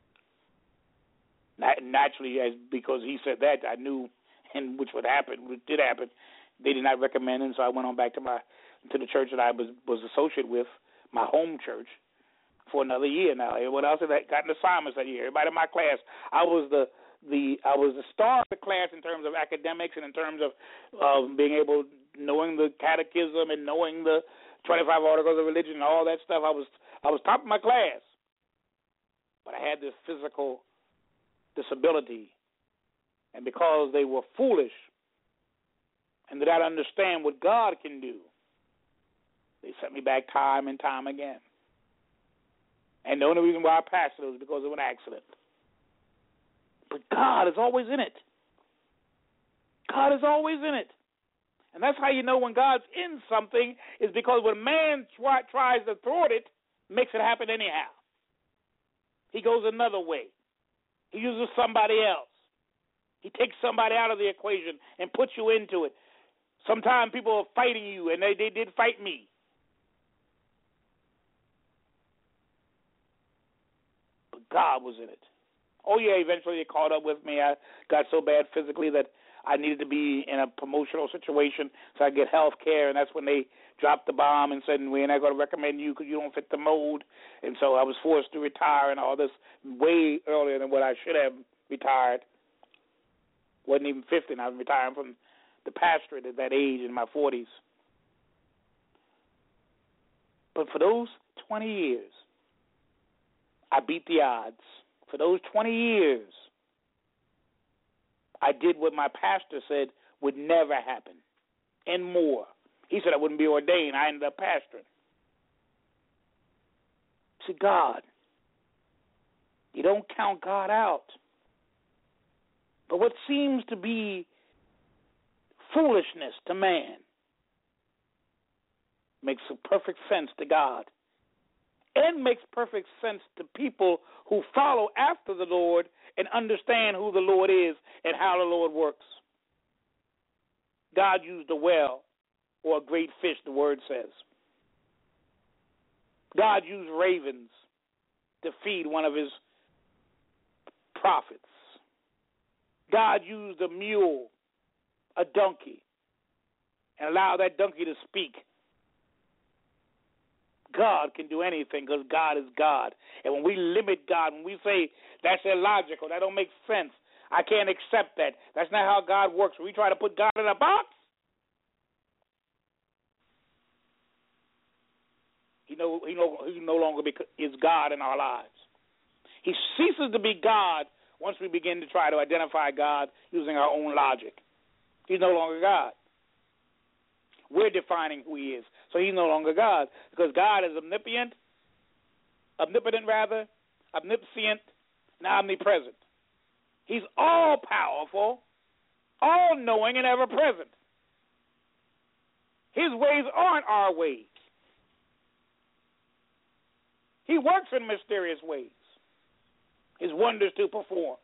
Naturally, as because he said that, I knew, and which would happen, which did happen. They did not recommend it, so I went on back to my to the church that I was was associated with, my home church, for another year now. Everyone else had gotten assignments that year. Everybody in my class, I was the the I was the star of the class in terms of academics and in terms of uh, being able, knowing the catechism and knowing the twenty-five articles of religion and all that stuff. I was I was top of my class, but I had this physical disability, and because they were foolish and did not understand what God can do, they sent me back time and time again. And the only reason why I passed it was because of an accident. But God is always in it. God is always in it. And that's how you know when God's in something, is because when man try, tries to thwart it, makes it happen anyhow. He goes another way. He uses somebody else. He takes somebody out of the equation and puts you into it. Sometimes people are fighting you, and they, they did fight me. But God was in it. Oh, yeah, eventually they caught up with me. I got so bad physically that I needed to be in a promotional situation so I get health care, and that's when they dropped the bomb and said, we're not going to recommend you because you don't fit the mold. And so I was forced to retire and all this way earlier than what I should have retired. Wasn't even fifty, and I was retiring from the pastorate at that age in my forties. But for those twenty years, I beat the odds. For those twenty years, I did what my pastor said would never happen, and more. He said I wouldn't be ordained. I ended up pastoring. See, God, you don't count God out. But what seems to be foolishness to man makes perfect sense to God, and makes perfect sense to people who follow after the Lord and understand who the Lord is and how the Lord works. God used a whale or a great fish, the word says. God used ravens to feed one of his prophets. God used a mule, a donkey, and allowed that donkey to speak. God can do anything because God is God. And when we limit God, when we say that's illogical, that don't make sense, I can't accept that, that's not how God works. When we try to put God in a box, he no, he no, he no longer is God in our lives. He ceases to be God once we begin to try to identify God using our own logic. He's no longer God. We're defining who he is. So he's no longer God, because God is omnipotent, omnipotent rather, omniscient, and omnipresent. He's all-powerful, all-knowing, and ever-present. His ways aren't our ways. He works in mysterious ways, his wonders to perform.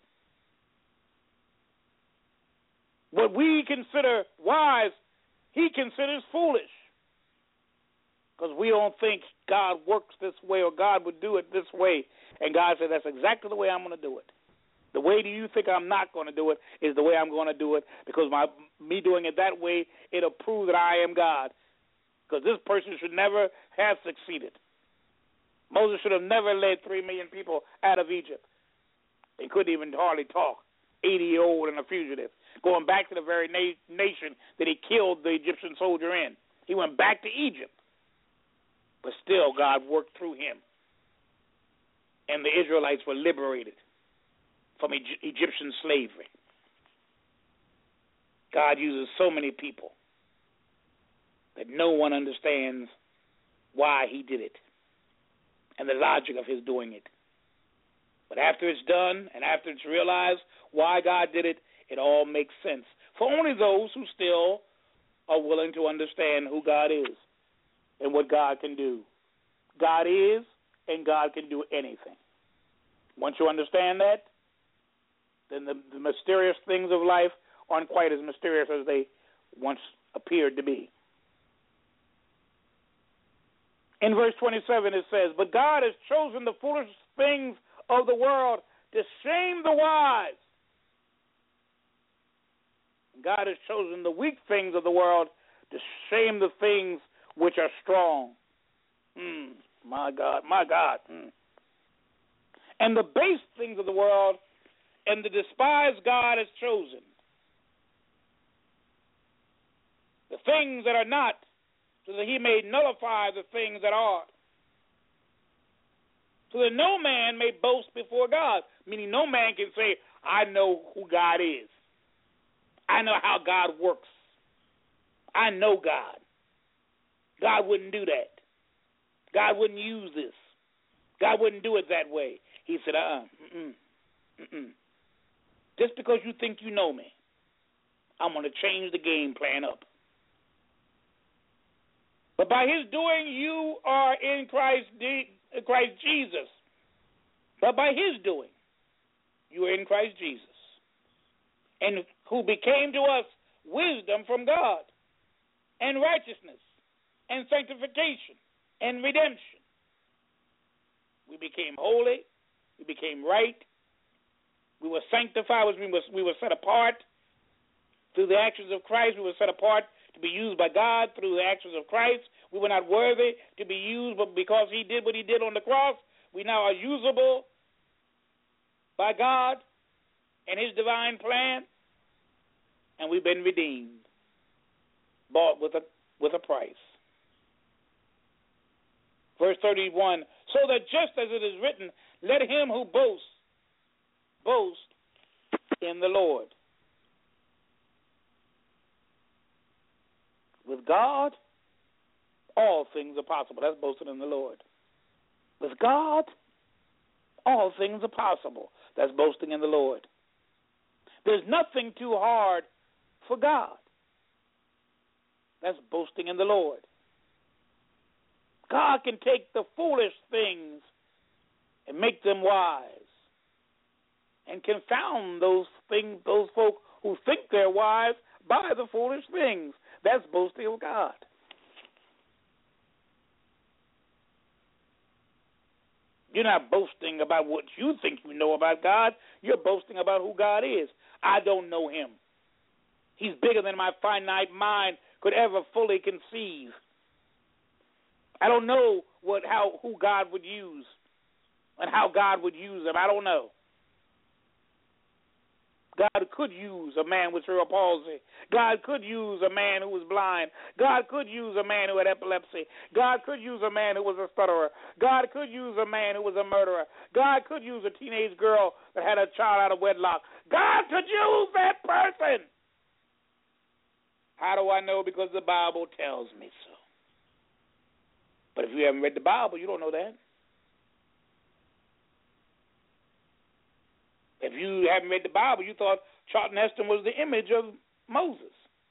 What we consider wise, he considers foolish, because we don't think God works this way or God would do it this way. And God said, that's exactly the way I'm going to do it. The way do you think I'm not going to do it is the way I'm going to do it, because my me doing it that way, it'll prove that I am God, because this person should never have succeeded. Moses should have never led three million people out of Egypt. They couldn't even hardly talk, eighty-year-old and a fugitive, going back to the very na- nation that he killed the Egyptian soldier in. He went back to Egypt. But still, God worked through him. And the Israelites were liberated from e- Egyptian slavery. God uses so many people that no one understands why he did it and the logic of his doing it. But after it's done and after it's realized why God did it, it all makes sense for only those who still are willing to understand who God is and what God can do. God is, and God can do anything. Once you understand that, then the, the mysterious things of life aren't quite as mysterious as they once appeared to be. In verse twenty-seven it says, "But God has chosen the foolish things of the world to shame the wise. God has chosen the weak things of the world to shame the things which are strong." Mm, my God, my God. Mm. "And the base things of the world and the despised God has chosen. The things that are not, so that he may nullify the things that are. So that no man may boast before God." Meaning no man can say, "I know who God is. I know how God works. I know God." God wouldn't do that. God wouldn't use this. God wouldn't do it that way. He said, uh-uh, mm-mm, mm-mm. Just because you think you know me, I'm going to change the game plan up. "But by his doing you are in Christ, Christ Jesus. But by his doing you are in Christ Jesus, and who became to us wisdom from God, and righteousness, and sanctification, and redemption." We became holy. We became right. We were sanctified, which means we were set apart through the actions of Christ. We were set apart to be used by God through the actions of Christ. We were not worthy to be used, but because he did what he did on the cross, we now are usable by God and his divine plan, and we've been redeemed, bought with a with a price. Verse thirty-one, "So that just as it is written, let him who boasts, boast in the Lord." With God, all things are possible. That's boasting in the Lord. With God, all things are possible. That's boasting in the Lord. There's nothing too hard for God. That's boasting in the Lord. God can take the foolish things and make them wise, and confound those things, those folk who think they're wise by the foolish things. That's boasting of God. You're not boasting about what you think you know about God. You're boasting about who God is. I don't know him. He's bigger than my finite mind could ever fully conceive. I don't know what how who God would use and how God would use him. I don't know. God could use a man with cerebral palsy. God could use a man who was blind. God could use a man who had epilepsy. God could use a man who was a stutterer. God could use a man who was a murderer. God could use a teenage girl that had a child out of wedlock. God could use that person. How do I know? Because the Bible tells me so. But if you haven't read the Bible, you don't know that. If you haven't read the Bible, you thought Charlton Heston was the image of Moses.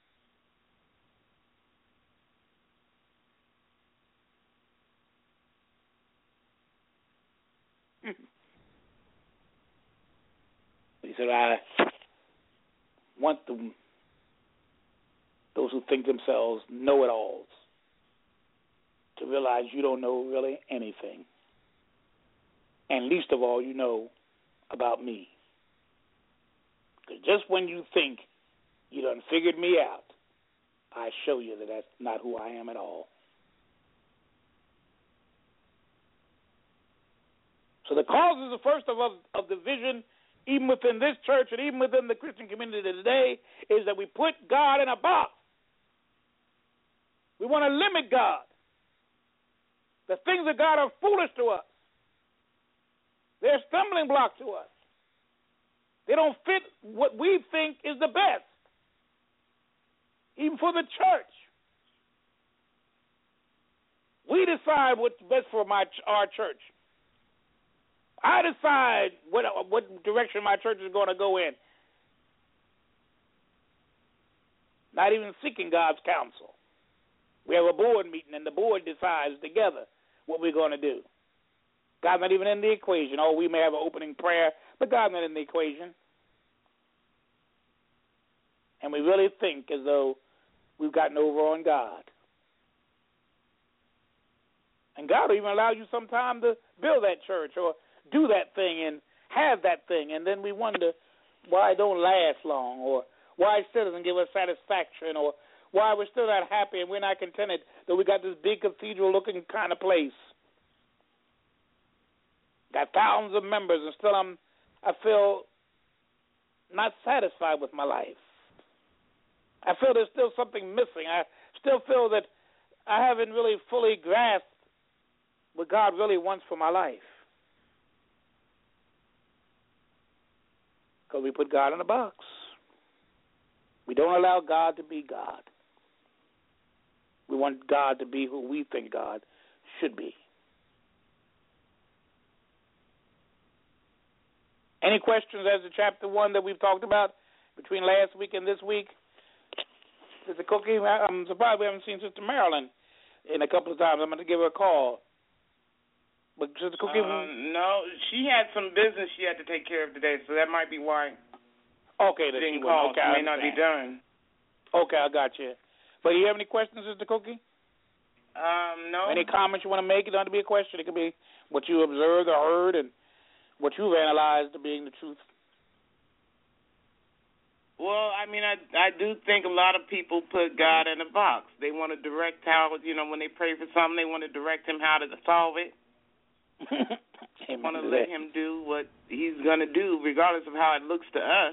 He said, I want the, those who think themselves know-it-alls to realize you don't know really anything. And least of all, you know about me. Because just when you think you done figured me out, I show you that that's not who I am at all. So the causes, the first of, of, of division, even within this church and even within the Christian community today, is that we put God in a box. We want to limit God. The things of God are foolish to us. They're a stumbling block to us. They don't fit what we think is the best, even for the church. We decide what's best for my our church. I decide what what direction my church is going to go in. not even seeking God's counsel. We have a board meeting, and the board decides together what we're going to do. God's not even in the equation. Oh, we may have an opening prayer, but God's not in the equation. And we really think as though we've gotten over on God. And God will even allow you some time to build that church or do that thing and have that thing, and then we wonder why it don't last long, or why it still doesn't give us satisfaction, or why we're still not happy and we're not contented that we got this big cathedral-looking kind of place. Got thousands of members, and still I'm, I feel not satisfied with my life. I feel there's still something missing. I still feel that I haven't really fully grasped what God really wants for my life. Because we put God in a box. We don't allow God to be God. We want God to be who we think God should be. Any questions as to chapter one that we've talked about between last week and this week? Sister Cookie, I'm surprised we haven't seen Sister Marilyn in a couple of times. I'm going to give her a call. But Sister Cookie, uh, no, she had some business she had to take care of today, so that might be why. Okay, she didn't she call. Okay, she may not be done. Okay, I got you. But do you have any questions, Sister Cookie? Um, no. Any comments you want to make? It doesn't have to be a question. It could be what you observed or heard and what you've analyzed to being the truth. Well, I mean, I I do think a lot of people put God in a box. They want to direct how, you know, when they pray for something, they want to direct him how to solve it. They want to let him do what he's going to do, regardless of how it looks to us.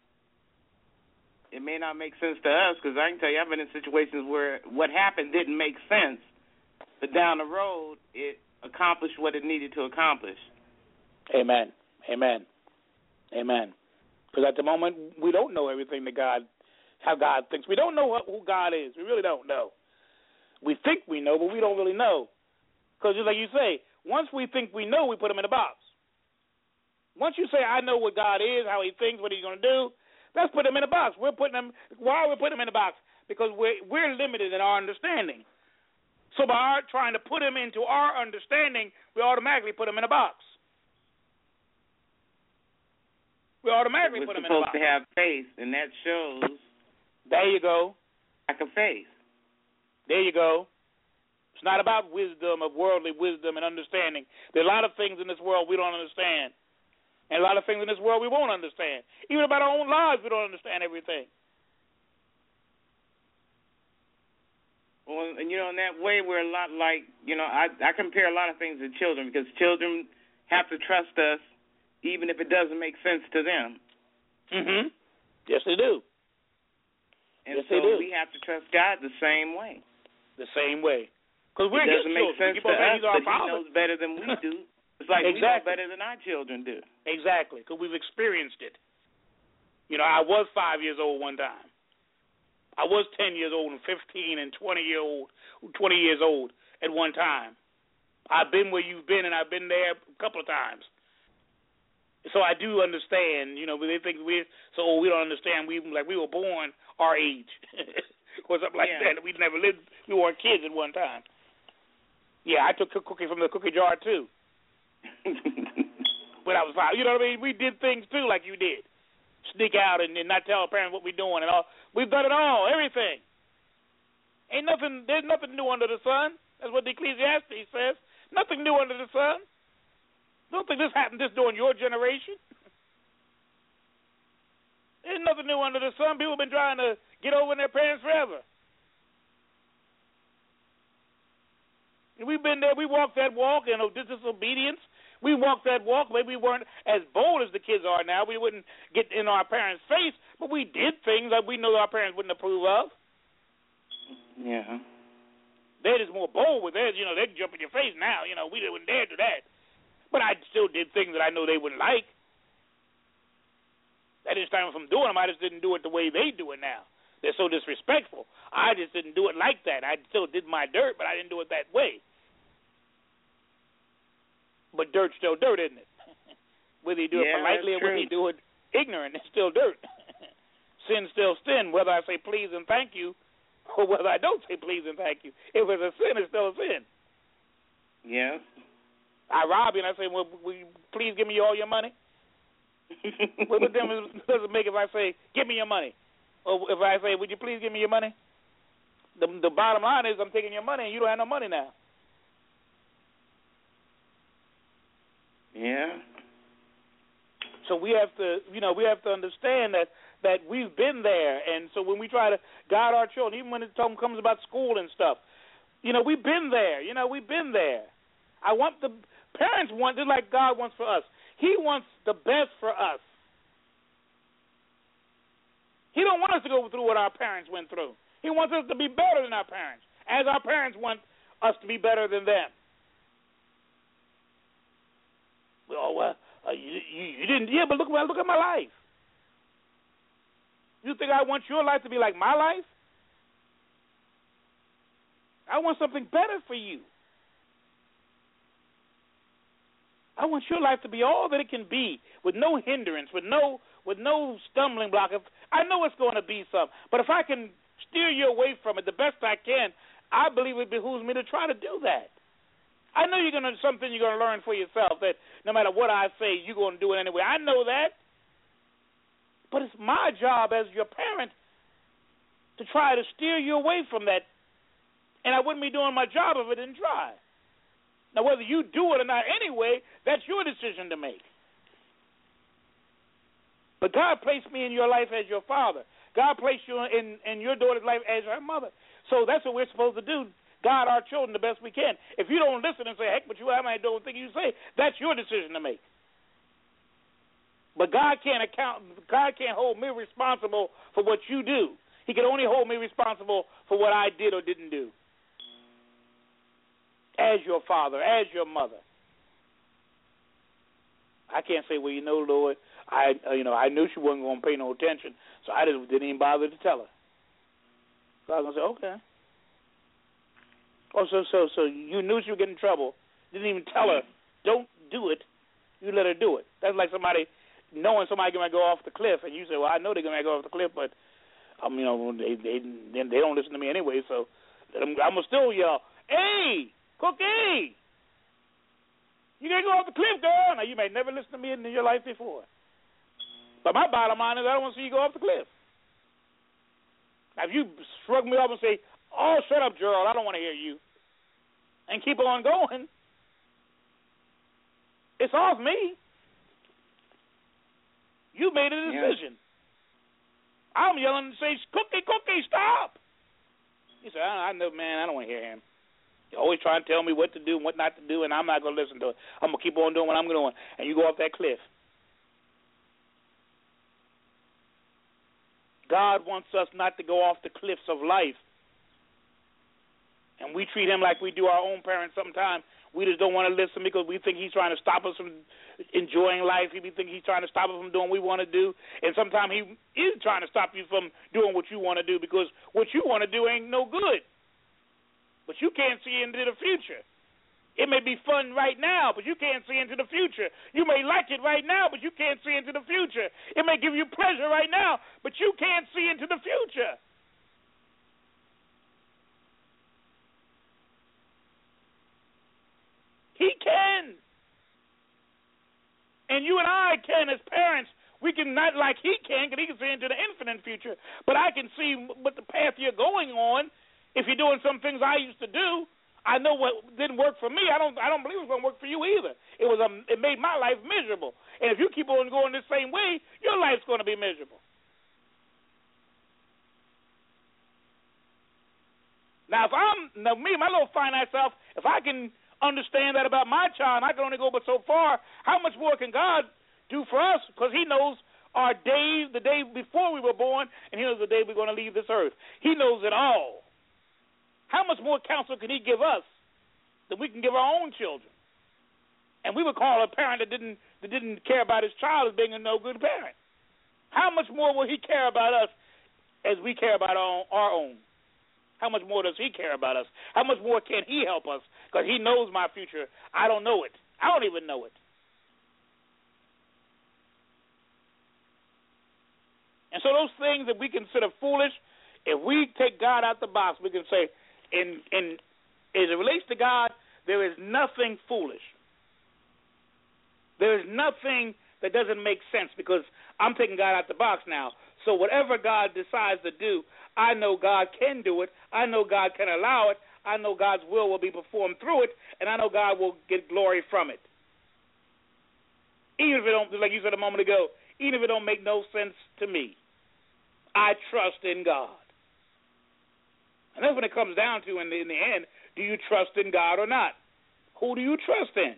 It may not make sense to us, because I can tell you I've been in situations where what happened didn't make sense, but down the road it accomplished what it needed to accomplish. Amen. Amen. Amen. Because at the moment, we don't know everything that God, how God thinks. We don't know what, who God is. We really don't know. We think we know, but we don't really know. Because just like you say, once we think we know, we put him in a box. Once you say, I know what God is, how he thinks, what he's going to do, let's put him in a box. We're putting him, why are we putting him in a box? Because we're, we're limited in our understanding. So by our trying to put him into our understanding, we automatically put him in a box. We automatically We're put him in a box. We're supposed to have faith, and that shows. There you go. Lack of faith. There you go. It's not about wisdom, of worldly wisdom and understanding. There are a lot of things in this world we don't understand. And a lot of things in this world we won't understand. Even about our own lives, we don't understand everything. Well, and, you know, in that way, we're a lot like, you know, I, I compare a lot of things to children, because children have to trust us even if it doesn't make sense to them. Mm-hmm. Yes, they do. And yes, so they do. we have to trust God the same way. The same way. Because we're it doesn't make children. sense to us, but he knows better than we do. It's like exactly. we know better than our children do. Exactly, because we've experienced it. You know, I was five years old one time. I was ten years old and fifteen and twenty year old, twenty years old at one time. I've been where you've been, and I've been there a couple of times. So I do understand. You know, they think we're so old we don't understand. We like we were born our age or something like yeah. that. We never lived. We weren't kids at one time. Yeah, I took a cookie from the cookie jar too. When I was five, you know what I mean? We did things too like you did. Sneak out and, and not tell our parents what we're doing and all. We've done it all, everything. Ain't nothing, there's nothing new under the sun. That's what the Ecclesiastes says. Nothing new under the sun. Don't think this happened just during your generation. There's nothing new under the sun. People have been trying to get over in their parents forever. And we've been there. We walked that walk in disobedience. We walked that walk. Maybe we weren't as bold as the kids are now. We wouldn't get in our parents' face, but we did things that we know our parents wouldn't approve of. Yeah. They're just more bold with theirs. You know, they jump in your face now. You know, we wouldn't dare do that. But I still did things that I know they wouldn't like. That didn't stop me from doing them. I just didn't do it the way they do it now. They're so disrespectful. I just didn't do it like that. I still did my dirt, but I didn't do it that way. But dirt's still dirt, isn't it? Whether you do yeah, it politely or whether you do it ignorant, it's still dirt. sin still sin, whether I say please and thank you or whether I don't say please and thank you. If it's a sin, it's still a sin. Yes. I rob you and I say, well, will you please give me all your money? What difference does it make if I say, give me your money? Or if I say, would you please give me your money? The, the bottom line is I'm taking your money and you don't have no money now. Yeah. So we have to, you know, we have to understand that, that we've been there. And so when we try to guide our children, even when it comes about school and stuff, you know, we've been there. You know, we've been there. I want the parents want, just like God wants for us. He wants the best for us. He don't want us to go through what our parents went through. He wants us to be better than our parents, as our parents want us to be better than them. Oh, well, uh, you, you, you didn't, yeah, but look, well, look at my life. You think I want your life to be like my life? I want something better for you. I want your life to be all that it can be, with no hindrance, with no with no stumbling block. If, I know it's going to be some, but if I can steer you away from it the best I can, I believe it behooves me to try to do that. I know you're going to something you're going to learn for yourself, that no matter what I say, you're going to do it anyway. I know that, but it's my job as your parent to try to steer you away from that, and I wouldn't be doing my job if I didn't try. Now, whether you do it or not anyway, that's your decision to make. But God placed me in your life as your father. God placed you in, in your daughter's life as her mother. So that's what we're supposed to do, guide our children the best we can. If you don't listen and say, heck, but you have I don't think you say, that's your decision to make. But God can't account, God can't hold me responsible for what you do. He can only hold me responsible for what I did or didn't do. As your father, as your mother. I can't say, well, you know, Lord, I, uh, you know, I knew she wasn't going to pay no attention, so I just didn't even bother to tell her. So I was going to say, okay. Oh, so, so, so you knew she would get in trouble, didn't even tell her, don't do it, you let her do it. That's like somebody, knowing somebody going to go off the cliff, and you say, well, I know they're going to go off the cliff, but, um, you know, they, they, they don't listen to me anyway, so I'm going to still yell, hey, Cookie, you got to go off the cliff, girl. Now, you may never listen to me in your life before. But my bottom line is I don't want to see you go off the cliff. Now, if you shrug me up and say, oh, shut up, Gerald, I don't want to hear you, and keep on going, it's off me. You made a decision. Yeah. I'm yelling and say, Cookie, Cookie, stop. He said, I, I know, man, I don't want to hear him. You're always trying to tell me what to do and what not to do, and I'm not going to listen to it. I'm going to keep on doing what I'm doing, and you go off that cliff. God wants us not to go off the cliffs of life. And we treat him like we do our own parents sometimes. We just don't want to listen because we think he's trying to stop us from enjoying life. We think he's trying to stop us from doing what we want to do. And sometimes he is trying to stop you from doing what you want to do because what you want to do ain't no good. But you can't see into the future. It may be fun right now, but you can't see into the future. You may like it right now, but you can't see into the future. It may give you pleasure right now, but you can't see into the future. He can. And you and I can, as parents, we can not like he can, because he can see into the infinite future. But I can see what the path you're going on. If you're doing some things I used to do, I know what didn't work for me. I don't. I don't believe it's going to work for you either. It was. A, it made my life miserable. And if you keep on going the same way, your life's going to be miserable. Now, if I'm now me, my little finite self, if I can understand that about my child, I can only go but so far. How much more can God do for us? Because He knows our days, the day before we were born, and He knows the day we're going to leave this earth. He knows it all. How much more counsel can He give us than we can give our own children? And we would call a parent that didn't that didn't care about his child as being a no good parent. How much more will He care about us as we care about our own, our own? How much more does He care about us? How much more can He help us? Because He knows my future. I don't know it. I don't even know it. And so those things that we consider foolish, if we take God out the box, we can say, in in as it relates to God, there is nothing foolish. There is nothing that doesn't make sense because I'm taking God out the box now. So whatever God decides to do, I know God can do it. I know God can allow it. I know God's will will be performed through it, and I know God will get glory from it. Even if it don't, like you said a moment ago, even if it don't make no sense to me, I trust in God. And that's when it comes down to, in the, in the end, do you trust in God or not? Who do you trust in?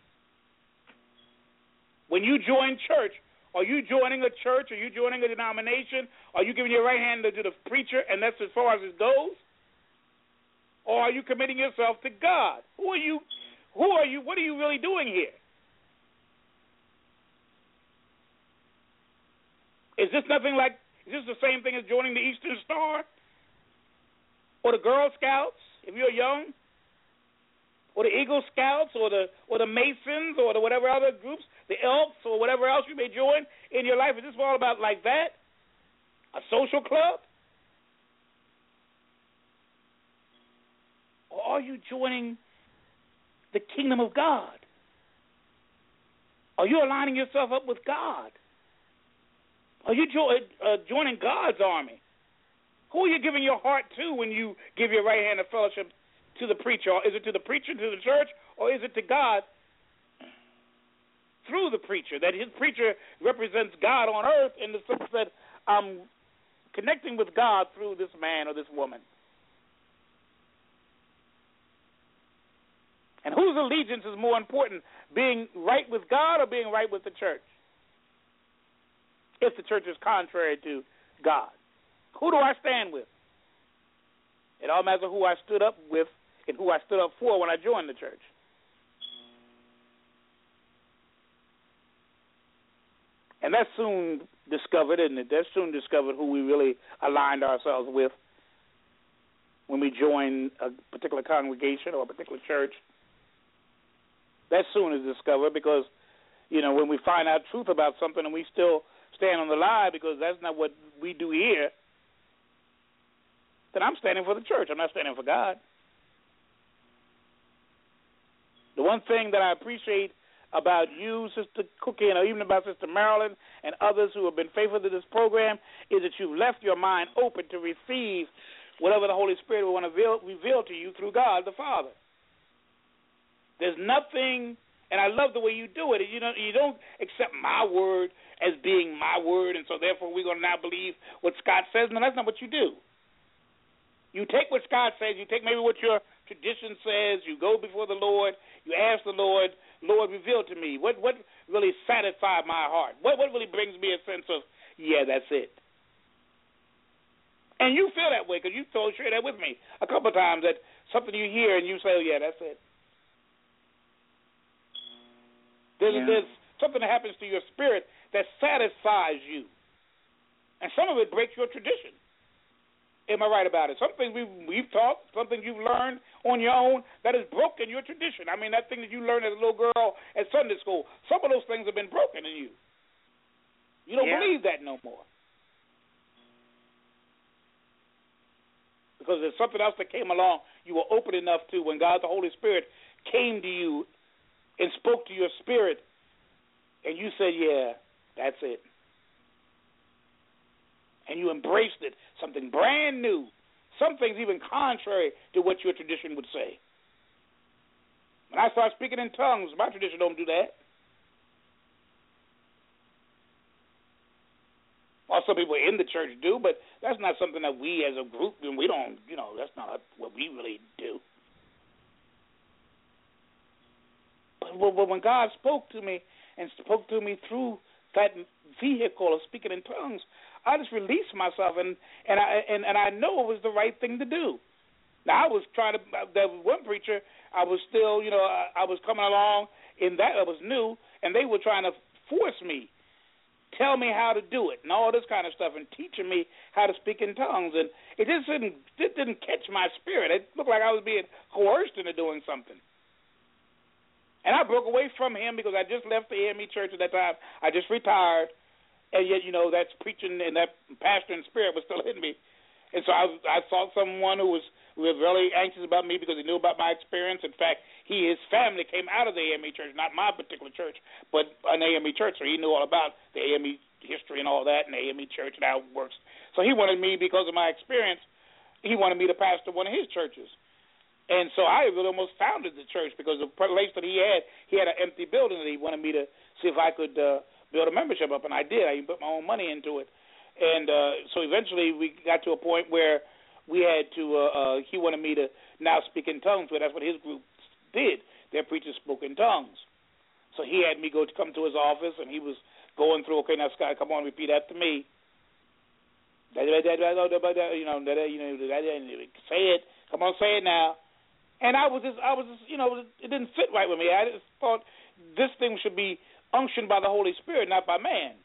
When you join church, are you joining a church? Are you joining a denomination? Are you giving your right hand to the preacher, and that's as far as it goes? Or are you committing yourself to God? Who are you? Who are you? What are you really doing here? Is this nothing like, is this the same thing as joining the Eastern Star? Or the Girl Scouts, if you're young? Or the Eagle Scouts, or the or the Masons, or the whatever other groups, the Elks, or whatever else you may join in your life? Is this all about like that? A social club? Or are you joining the kingdom of God? Are you aligning yourself up with God? Are you jo- uh, joining God's army? Who are you giving your heart to when you give your right hand of fellowship to the preacher? Or is it to the preacher, to the church, or is it to God through the preacher? That his preacher represents God on earth in the sense that I'm connecting with God through this man or this woman. And whose allegiance is more important, being right with God or being right with the church? If the church is contrary to God. Who do I stand with? It all matters who I stood up with and who I stood up for when I joined the church. And that's soon discovered, isn't it? That's soon discovered who we really aligned ourselves with when we join a particular congregation or a particular church. That soon is discovered because, you know, when we find out truth about something and we still stand on the lie because that's not what we do here, then I'm standing for the church. I'm not standing for God. The one thing that I appreciate about you, Sister Cookie, and even about Sister Marilyn and others who have been faithful to this program is that you've left your mind open to receive whatever the Holy Spirit will want to reveal, reveal to you through God the Father. There's nothing, and I love the way you do it. You don't, you don't accept my word as being my word, and so therefore we're going to now believe what Scott says. No, that's not what you do. You take what Scott says, you take maybe what your tradition says, you go before the Lord, you ask the Lord, Lord, reveal to me, what what really satisfied my heart? What what really brings me a sense of, yeah, that's it? And you feel that way because you told share that with me a couple of times, that something you hear and you say, oh, yeah, that's it. There's, yeah. there's something that happens to your spirit that satisfies you. And some of it breaks your tradition. Am I right about it? Some things we've, we've taught, some things you've learned on your own that has broken your tradition. I mean, that thing that you learned as a little girl at Sunday school, some of those things have been broken in you. You don't yeah. believe that no more. Because there's something else that came along you were open enough to when God the Holy Spirit came to you and spoke to your spirit, and you said, yeah, that's it. And you embraced it, something brand new, some things even contrary to what your tradition would say. When I start speaking in tongues, my tradition don't do that. Or some people in the church do, but that's not something that we as a group, and we don't, you know, that's not what we really do. But when God spoke to me and spoke to me through that vehicle of speaking in tongues, I just released myself, and and I and, and I know it was the right thing to do. Now I was trying to. There was one preacher. I was still, you know, I, I was coming along in that. I was new, and they were trying to force me, tell me how to do it, and all this kind of stuff, and teaching me how to speak in tongues, and it just didn't. It didn't catch my spirit. It looked like I was being coerced into doing something. And I broke away from him because I just left the A M E church at that time. I just retired. and yet, you know, that's preaching and that pastor and spirit was still in me. And so I, I saw someone who was, who was really anxious about me because he knew about my experience. In fact, he, his family came out of the A M E church, not my particular church, but an A M E church, so he knew all about the A M E history and all that, and the A M E church and how it works. So he wanted me, because of my experience, he wanted me to pastor one of his churches. And so I really almost founded the church because the place that he had, he had an empty building that he wanted me to see if I could uh, build a membership up, and I did. I even put my own money into it. And uh, so eventually we got to a point where we had to, uh, uh, he wanted me to now speak in tongues, but that's what his group did. Their preachers spoke in tongues. So he had me go to come to his office, and he was going through, okay, now, Scott, come on, repeat after me. You know, you know, say it. Come on, say it now. And I was just, I was just, you know, it didn't fit right with me. I just thought this thing should be unctioned by the Holy Spirit, not by man.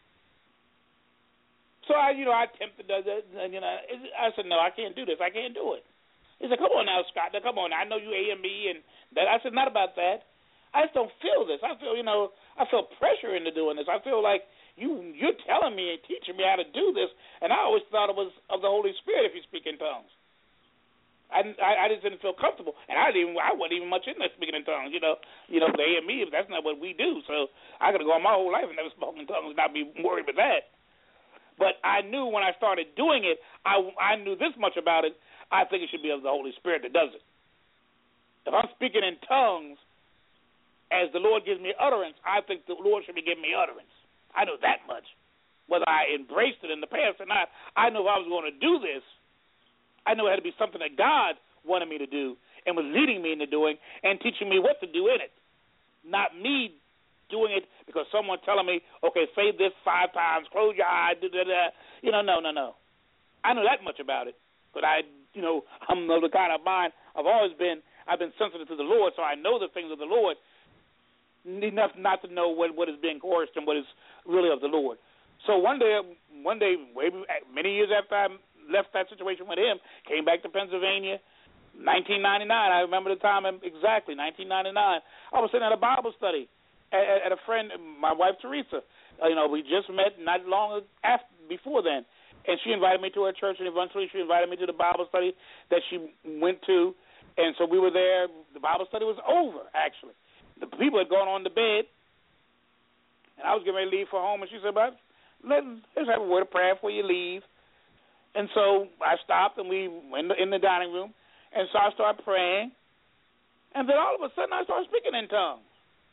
So I, you know, I attempted to, you know, I said, no, I can't do this. I can't do it. He said, come on now, Scott. Now, come on. I know you A M E and that. I said, not about that. I just don't feel this. I feel, you know, I feel pressure into doing this. I feel like you, you're telling me and teaching me how to do this, and I always thought it was of the Holy Spirit if you speak in tongues. I, I, I just didn't feel comfortable, and I didn't even I wasn't even much in there speaking in tongues. You know, you know the A M E. That's not what we do. So I could have gone my whole life and never spoken in tongues, and not be worried about that. But I knew when I started doing it, I I knew this much about it. I think it should be of the Holy Spirit that does it. If I'm speaking in tongues, as the Lord gives me utterance, I think the Lord should be giving me utterance. I know that much. Whether I embraced it in the past or not, I knew if I was going to do this, I knew it had to be something that God wanted me to do and was leading me into doing and teaching me what to do in it, not me doing it because someone telling me, okay, say this five times, close your eyes, da, da, da. You know, no, no, no. I know that much about it, but I, you know, I'm the kind of mind I've always been, I've been sensitive to the Lord, so I know the things of the Lord enough not to know what, what is being coerced and what is really of the Lord. So one day, one day, way, many years after I left that situation with him, came back to Pennsylvania, nineteen ninety-nine. I remember the time exactly, nineteen ninety-nine. I was sitting at a Bible study at, at a friend, my wife Teresa. Uh, you know, we just met not long after, before then, and she invited me to her church, and eventually she invited me to the Bible study that she went to, and so we were there. The Bible study was over, actually. The people had gone on to bed, and I was getting ready to leave for home, and she said, "But let's have a word of prayer before you leave." And so I stopped, and we went in the dining room, and so I started praying, and then all of a sudden I started speaking in tongues.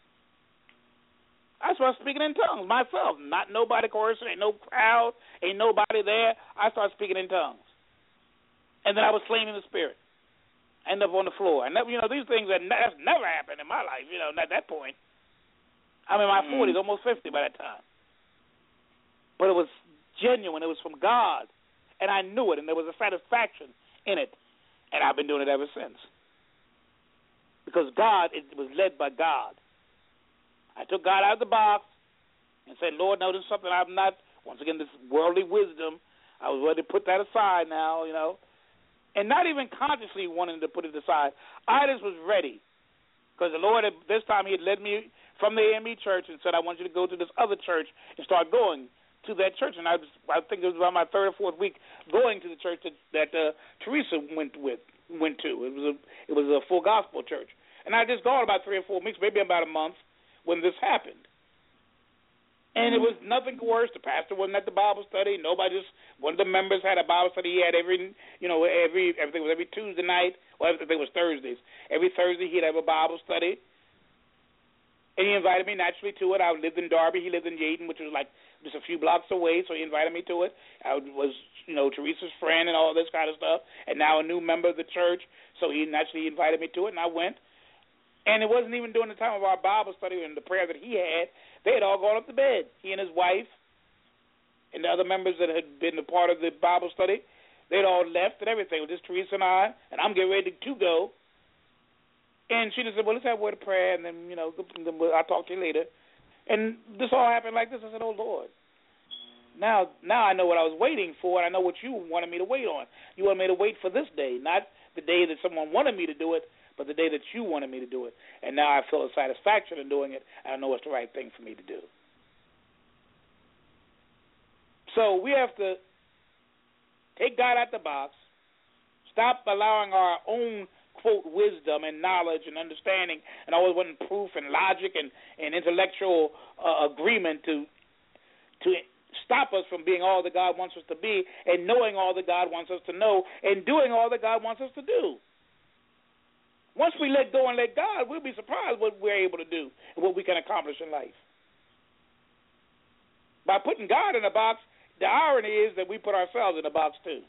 I started speaking in tongues myself, not nobody coercing, ain't no crowd, ain't nobody there. I started speaking in tongues, and then I was slain in the spirit. I ended up on the floor. And that, you know, these things that that's never happened in my life. You know, at that point, I'm in my mm-hmm. forties, almost fifty by that time. But it was genuine. It was from God. And I knew it, and there was a satisfaction in it, and I've been doing it ever since. Because God, it was led by God. I took God out of the box and said, Lord, no, this is something I'm not, once again, this worldly wisdom, I was ready to put that aside now, you know, and not even consciously wanting to put it aside. I just was ready, because the Lord, had, this time, he had led me from the A M E church and said, I want you to go to this other church and start going to that church, and I, was, I think it was about my third or fourth week going to the church that, that uh, Teresa went with went to. It was a it was a full gospel church, and I just gone about three or four weeks, maybe about a month, when this happened. And it was nothing coerced. The pastor wasn't at the Bible study. Nobody just one of the members had a Bible study. He had every you know every everything was every Tuesday night, or everything was Thursdays. Every Thursday he'd have a Bible study. And he invited me naturally to it. I lived in Darby. He lived in Yaden, which was like just a few blocks away, so he invited me to it. I was, you know, Teresa's friend and all this kind of stuff, and now a new member of the church, so he naturally invited me to it, and I went. And it wasn't even during the time of our Bible study and the prayer that he had. They had all gone up to bed, he and his wife and the other members that had been a part of the Bible study. They'd all left and everything. It was just Teresa and I, and I'm getting ready to go. And she just said, well, let's have a word of prayer, and then, you know, I'll talk to you later. And this all happened like this. I said, oh, Lord. Now now I know what I was waiting for, and I know what you wanted me to wait on. You wanted me to wait for this day, not the day that someone wanted me to do it, but the day that you wanted me to do it. And now I feel a satisfaction in doing it, and I know it's the right thing for me to do. So we have to take God out the box, stop allowing our own, quote, wisdom and knowledge and understanding and always wanting proof and logic and, and intellectual uh, agreement to to stop us from being all that God wants us to be and knowing all that God wants us to know and doing all that God wants us to do. Once we let go and let God, we'll be surprised what we're able to do and what we can accomplish in life. By putting God in a box, the irony is that we put ourselves in a box too.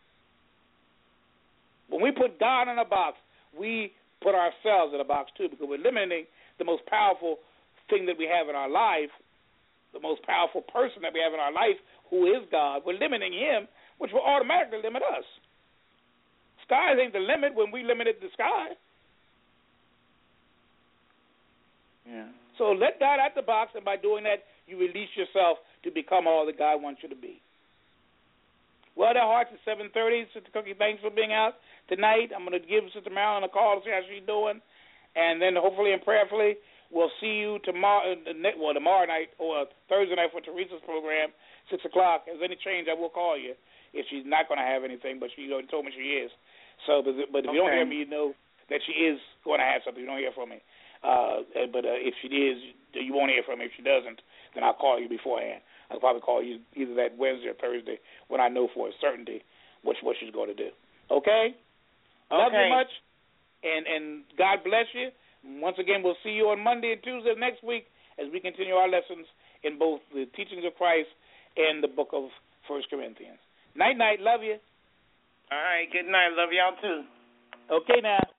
When we put God in a box, we put ourselves in a box too, because we're limiting the most powerful thing that we have in our life, the most powerful person that we have in our life, who is God. We're limiting him, which will automatically limit us. Skies ain't the limit when we limited the sky. Yeah. So let God out the box, and by doing that, you release yourself to become all that God wants you to be. Well, their hearts at seven thirty. Sister Cookie, thanks for being out tonight. I'm going to give Sister Marilyn a call to see how she's doing, and then hopefully and prayerfully we'll see you tomorrow, well, tomorrow night or Thursday night for Teresa's program, six o'clock. If there's any change, I will call you if she's not going to have anything, but she already told me she is. So, but if okay. you don't hear me, you know that she is going to have something. You don't hear from me. Uh, but uh, if she is, you won't hear from me. If she doesn't, then I'll call you beforehand. I'll probably call you either that Wednesday or Thursday when I know for a certainty what, what she's going to do. Okay? Okay. Love you much, and, and God bless you. Once again, we'll see you on Monday and Tuesday of next week as we continue our lessons in both the teachings of Christ and the book of First Corinthians. Night, night. Love you. All right. Good night. Love y'all, too. Okay, now.